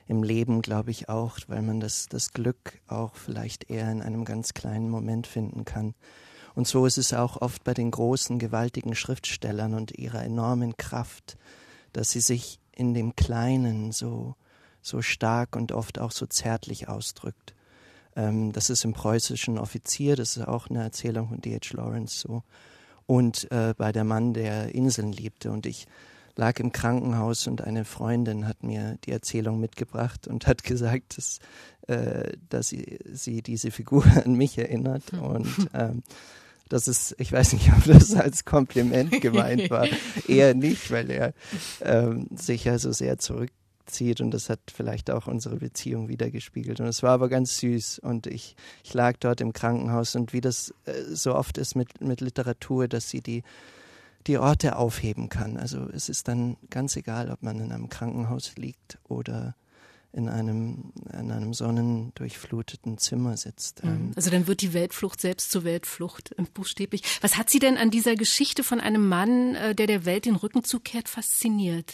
im Leben, glaube ich, auch, weil man das, das Glück auch vielleicht eher in einem ganz kleinen Moment finden kann. Und so ist es auch oft bei den großen, gewaltigen Schriftstellern und ihrer enormen Kraft, dass sie sich in dem Kleinen so, so stark und oft auch so zärtlich ausdrückt. Ähm, das ist im Preußischen Offizier, das ist auch eine Erzählung von D H Lawrence so. Und äh, bei Der Mann, der Inseln liebte. Und ich lag im Krankenhaus und eine Freundin hat mir die Erzählung mitgebracht und hat gesagt, dass, äh, dass sie, sie diese Figur an mich erinnert. Und ähm, das ist, ich weiß nicht, ob das als Kompliment gemeint war. Eher nicht, weil er ähm, sich ja so sehr zurückzieht und das hat vielleicht auch unsere Beziehung wiedergespiegelt. Und es war aber ganz süß und ich, ich lag dort im Krankenhaus und wie das äh, so oft ist mit, mit Literatur, dass sie die, die Orte aufheben kann. Also es ist dann ganz egal, ob man in einem Krankenhaus liegt oder in einem, in einem sonnendurchfluteten Zimmer sitzt. Also dann wird die Weltflucht selbst zur Weltflucht, buchstäblich. Was hat Sie denn an dieser Geschichte von einem Mann, der der Welt den Rücken zukehrt, fasziniert?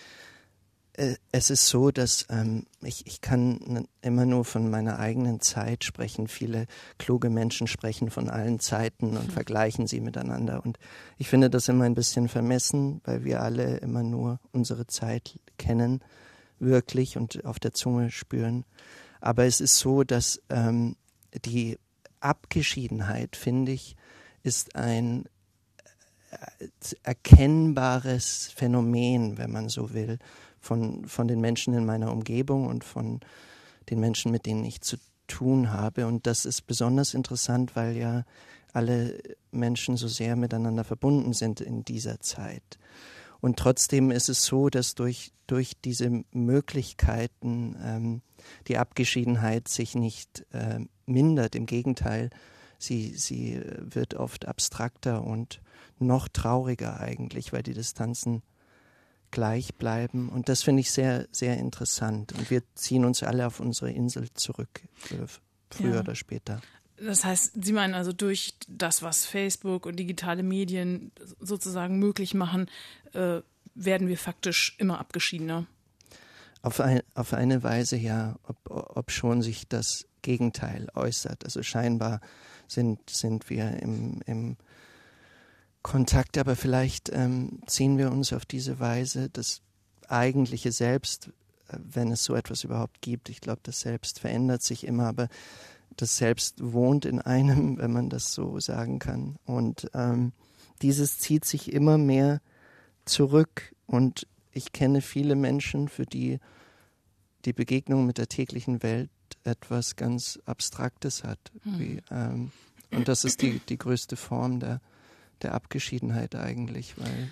Es ist so, dass ähm, ich, ich kann immer nur von meiner eigenen Zeit sprechen. Viele kluge Menschen sprechen von allen Zeiten und mhm. vergleichen sie miteinander. Und ich finde das immer ein bisschen vermessen, weil wir alle immer nur unsere Zeit kennen, wirklich und auf der Zunge spüren. Aber es ist so, dass ähm, die Abgeschiedenheit, finde ich, ist ein äh, erkennbares Phänomen, wenn man so will, von, von den Menschen in meiner Umgebung und von den Menschen, mit denen ich zu tun habe. Und das ist besonders interessant, weil ja alle Menschen so sehr miteinander verbunden sind in dieser Zeit. Und trotzdem ist es so, dass durch, durch diese Möglichkeiten ähm, die Abgeschiedenheit sich nicht äh, mindert. Im Gegenteil, sie, sie wird oft abstrakter und noch trauriger eigentlich, weil die Distanzen gleich bleiben. Und das finde ich sehr, sehr interessant. Und wir ziehen uns alle auf unsere Insel zurück, äh, früher ja. oder später. Das heißt, Sie meinen also durch das, was Facebook und digitale Medien sozusagen möglich machen, äh, werden wir faktisch immer abgeschiedener? Auf, ein, auf eine Weise ja, ob, ob schon sich das Gegenteil äußert. Also scheinbar sind, sind wir im, im Kontakt, aber vielleicht ähm, ziehen wir uns auf diese Weise das eigentliche Selbst, wenn es so etwas überhaupt gibt. Ich glaube, das Selbst verändert sich immer, aber das Selbst wohnt in einem, wenn man das so sagen kann. Und ähm, dieses zieht sich immer mehr zurück. Und ich kenne viele Menschen, für die die Begegnung mit der täglichen Welt etwas ganz Abstraktes hat. Hm. Wie, ähm, und das ist die, die größte Form der, der Abgeschiedenheit eigentlich, weil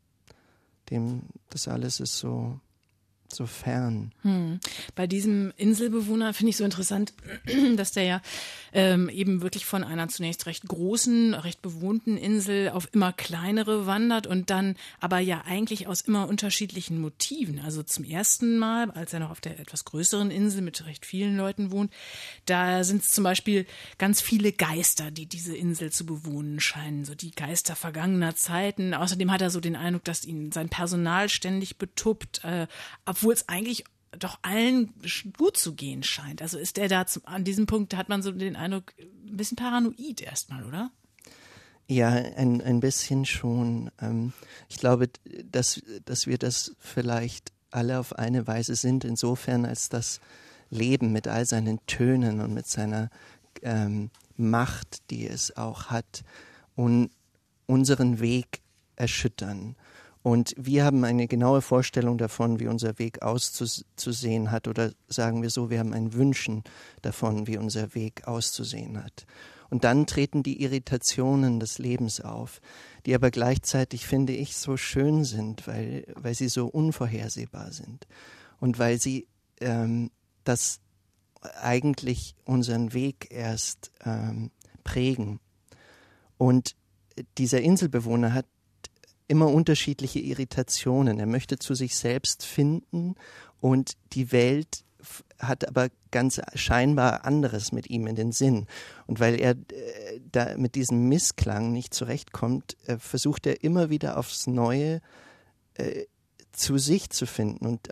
dem das alles ist so... so fern. Hm. Bei diesem Inselbewohner finde ich so interessant, dass der ja ähm, eben wirklich von einer zunächst recht großen, recht bewohnten Insel auf immer kleinere wandert und dann aber ja eigentlich aus immer unterschiedlichen Motiven. Also zum ersten Mal, als er noch auf der etwas größeren Insel mit recht vielen Leuten wohnt, da sind es zum Beispiel ganz viele Geister, die diese Insel zu bewohnen scheinen, so die Geister vergangener Zeiten. Außerdem hat er so den Eindruck, dass ihn sein Personal ständig betuppt, äh, obwohl es eigentlich doch allen gut zu gehen scheint. Also ist er da zum, an diesem Punkt, hat man so den Eindruck, ein bisschen paranoid erstmal, oder? Ja, ein, ein bisschen schon. Ähm, ich glaube, dass, dass wir das vielleicht alle auf eine Weise sind, insofern als das Leben mit all seinen Tönen und mit seiner ähm, Macht, die es auch hat, und unseren Weg erschüttern. Und wir haben eine genaue Vorstellung davon, wie unser Weg auszusehen hat. Oder sagen wir so, wir haben ein Wünschen davon, wie unser Weg auszusehen hat. Und dann treten die Irritationen des Lebens auf, die aber gleichzeitig, finde ich, so schön sind, weil, weil sie so unvorhersehbar sind. Und weil sie ähm, das eigentlich unseren Weg erst ähm, prägen. Und dieser Inselbewohner hat immer unterschiedliche Irritationen. Er möchte zu sich selbst finden und die Welt hat aber ganz scheinbar anderes mit ihm in den Sinn. Und weil er äh, da mit diesem Missklang nicht zurechtkommt, äh, versucht er immer wieder aufs Neue äh, zu sich zu finden und, und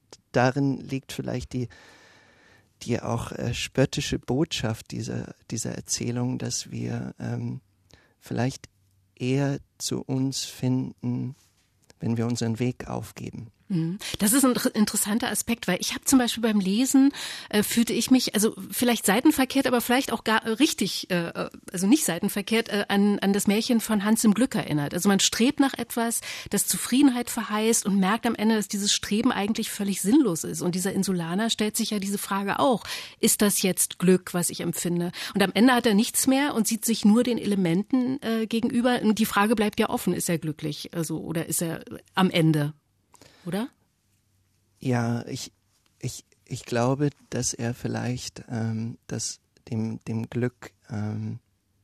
darin liegt vielleicht die, die auch äh, spöttische Botschaft dieser, dieser Erzählung, dass wir ähm, vielleicht eher zu uns finden, wenn wir unseren Weg aufgeben. Das ist ein interessanter Aspekt, weil ich habe zum Beispiel beim Lesen, äh, fühlte ich mich, also vielleicht seitenverkehrt, aber vielleicht auch gar äh, richtig, äh, also nicht seitenverkehrt, äh, an, an das Märchen von Hans im Glück erinnert. Also man strebt nach etwas, das Zufriedenheit verheißt und merkt am Ende, dass dieses Streben eigentlich völlig sinnlos ist. Und dieser Insulaner stellt sich ja diese Frage auch, ist das jetzt Glück, was ich empfinde? Und am Ende hat er nichts mehr und sieht sich nur den Elementen äh, gegenüber. Und die Frage bleibt ja offen, ist er glücklich, also oder ist er am Ende? Oder? Ja, ich, ich, ich glaube, dass er vielleicht ähm, dass dem, dem Glück, ähm,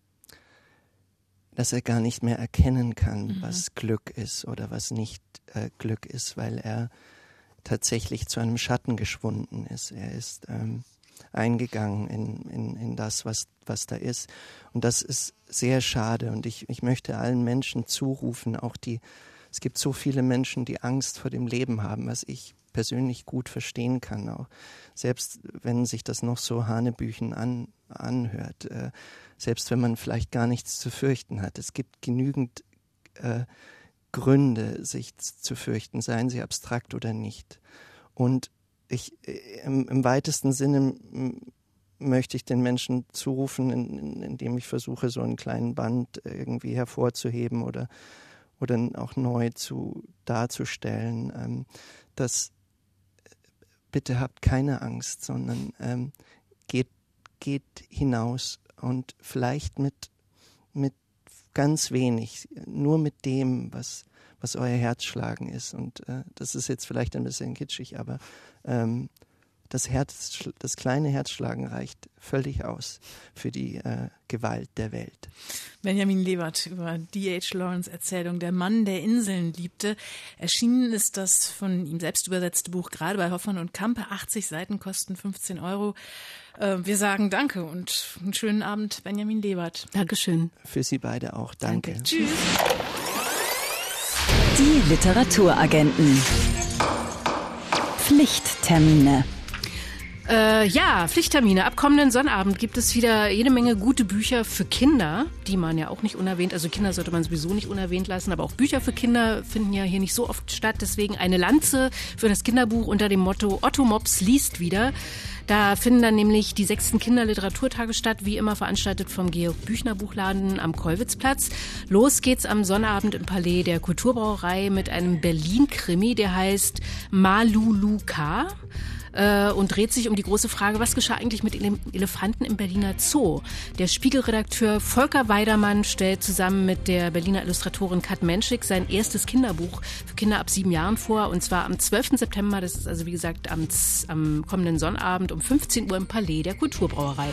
dass er gar nicht mehr erkennen kann, mhm. was Glück ist oder was nicht äh, Glück ist, weil er tatsächlich zu einem Schatten geschwunden ist. Er ist ähm, eingegangen in, in, in das, was, was da ist. Und das ist sehr schade. Und ich, ich möchte allen Menschen zurufen, auch die Es gibt so viele Menschen, die Angst vor dem Leben haben, was ich persönlich gut verstehen kann. Auch selbst wenn sich das noch so Hanebüchen an, anhört, äh, selbst wenn man vielleicht gar nichts zu fürchten hat. Es gibt genügend äh, Gründe, sich zu fürchten, seien sie abstrakt oder nicht. Und ich im, im weitesten Sinne m, möchte ich den Menschen zurufen, in, in, indem ich versuche, so einen kleinen Band irgendwie hervorzuheben oder oder auch neu zu darzustellen, ähm, dass bitte habt keine Angst, sondern ähm, geht, geht hinaus und vielleicht mit, mit ganz wenig, nur mit dem, was, was euer Herzschlagen ist. Und äh, das ist jetzt vielleicht ein bisschen kitschig, aber ähm, das Herz, das kleine Herzschlagen reicht völlig aus für die äh, Gewalt der Welt. Benjamin Levert über D H Lawrence Erzählung Der Mann, der Inseln liebte. Erschienen ist das von ihm selbst übersetzte Buch gerade bei Hoffmann und Campe. achtzig Seiten kosten fünfzehn Euro. Äh, wir sagen Danke und einen schönen Abend, Benjamin Levert. Dankeschön. Für Sie beide auch. Danke. Danke. Tschüss. Die Literaturagenten. Pflichttermine. Äh, ja, Pflichttermine. Ab kommenden Sonnabend gibt es wieder jede Menge gute Bücher für Kinder, die man ja auch nicht unerwähnt, also Kinder sollte man sowieso nicht unerwähnt lassen, aber auch Bücher für Kinder finden ja hier nicht so oft statt. Deswegen eine Lanze für das Kinderbuch unter dem Motto Otto Mops liest wieder. Da finden dann nämlich die sechsten Kinderliteraturtage statt, wie immer veranstaltet vom Georg-Büchner-Buchladen am Kollwitzplatz. Los geht's am Sonnabend im Palais der Kulturbrauerei mit einem Berlin-Krimi, der heißt Maluluka. Und dreht sich um die große Frage, was geschah eigentlich mit Elefanten im Berliner Zoo? Der Spiegelredakteur Volker Weidermann stellt zusammen mit der Berliner Illustratorin Kat Menschik sein erstes Kinderbuch für Kinder ab sieben Jahren vor. Und zwar am zwölften September, das ist also wie gesagt am, am kommenden Sonnabend um fünfzehn Uhr im Palais der Kulturbrauerei.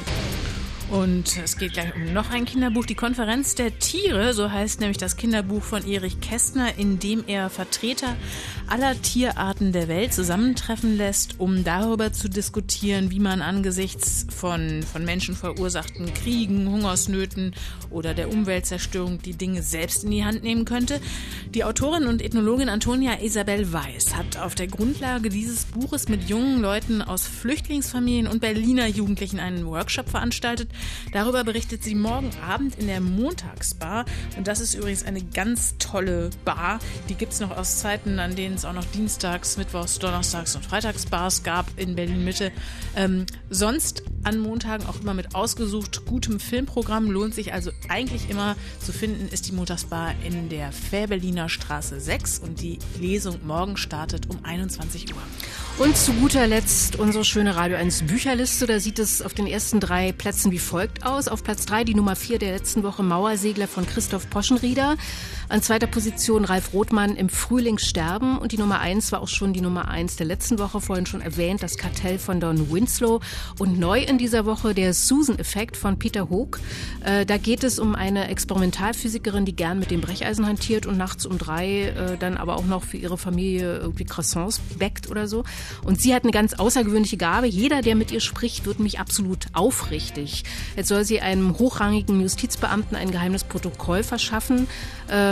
Und es geht gleich um noch ein Kinderbuch, die Konferenz der Tiere, so heißt nämlich das Kinderbuch von Erich Kästner, in dem er Vertreter aller Tierarten der Welt zusammentreffen lässt, um darüber zu diskutieren, wie man angesichts von, von Menschen verursachten Kriegen, Hungersnöten oder der Umweltzerstörung die Dinge selbst in die Hand nehmen könnte. Die Autorin und Ethnologin Antonia Isabel Weiß hat auf der Grundlage dieses Buches mit jungen Leuten aus Flüchtlingsfamilien und Berliner Jugendlichen einen Workshop veranstaltet. Darüber berichtet sie morgen Abend in der Montagsbar. Und das ist übrigens eine ganz tolle Bar. Die gibt es noch aus Zeiten, an denen es auch noch Dienstags, Mittwochs, Donnerstags und Freitagsbars gab in Berlin-Mitte. Ähm, sonst an Montagen auch immer mit ausgesucht gutem Filmprogramm. Lohnt sich also eigentlich immer zu finden, ist die Montagsbar in der Fährberliner Straße sechs. Und die Lesung morgen startet um einundzwanzig Uhr. Und zu guter Letzt unsere schöne Radio eins Bücherliste. Da sieht es auf den ersten drei Plätzen wie folgt aus. Auf Platz drei die Nummer vier der letzten Woche Mauersegler von Christoph Poschenrieder. An zweiter Position Ralf Rothmann Im Frühling sterben. Und die Nummer eins war auch schon die Nummer eins der letzten Woche, vorhin schon erwähnt, Das Kartell von Don Winslow. Und neu in dieser Woche der Susan-Effekt von Peter Hook. Äh, da geht es um eine Experimentalphysikerin, die gern mit dem Brecheisen hantiert und nachts um drei äh, dann aber auch noch für ihre Familie irgendwie Croissants backt oder so. Und sie hat eine ganz außergewöhnliche Gabe. Jeder, der mit ihr spricht, wird mich absolut aufrichtig. Jetzt soll sie einem hochrangigen Justizbeamten ein geheimes Protokoll verschaffen. Äh,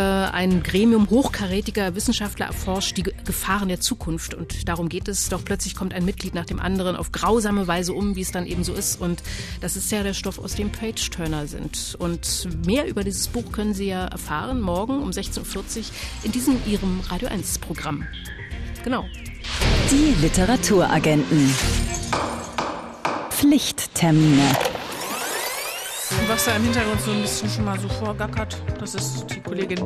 ein Gremium hochkarätiger Wissenschaftler erforscht die Gefahren der Zukunft. Und darum geht es. Doch plötzlich kommt ein Mitglied nach dem anderen auf grausame Weise um, wie es dann eben so ist. Und das ist ja der Stoff, aus dem Page-Turner sind. Und mehr über dieses Buch können Sie ja erfahren morgen um sechzehn Uhr vierzig in diesem Ihrem Radio eins Programm. Genau. Die Literaturagenten. Pflichttermine. Und was da im Hintergrund so ein bisschen schon mal so vorgackert, das ist die Kollegin.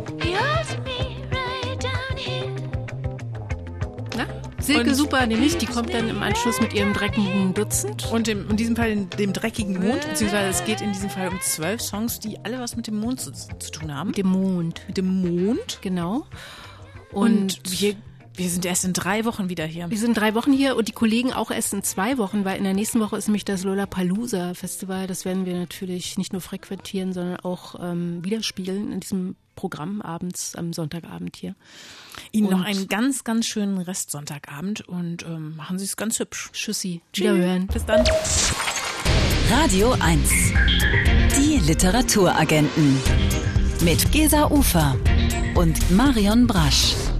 Na? Silke und Super, nämlich, die kommt dann im Anschluss mit ihrem dreckigen Dutzend. Und im, in diesem Fall dem dreckigen Mond, beziehungsweise es geht in diesem Fall um zwölf Songs, die alle was mit dem Mond zu, zu tun haben. Mit dem Mond. Mit dem Mond. Genau. Und, und wir Wir sind erst in drei Wochen wieder hier. Wir sind drei Wochen hier und die Kollegen auch erst in zwei Wochen, weil in der nächsten Woche ist nämlich das Lollapalooza Festival. Das werden wir natürlich nicht nur frequentieren, sondern auch ähm, widerspiegeln in diesem Programm abends, am Sonntagabend hier. Ihnen und noch einen ganz, ganz schönen Restsonntagabend und ähm, machen Sie es ganz hübsch. Tschüssi. Wiederhören. Bis dann. Radio eins. Die Literaturagenten. Mit Gesa Ufer und Marion Brasch.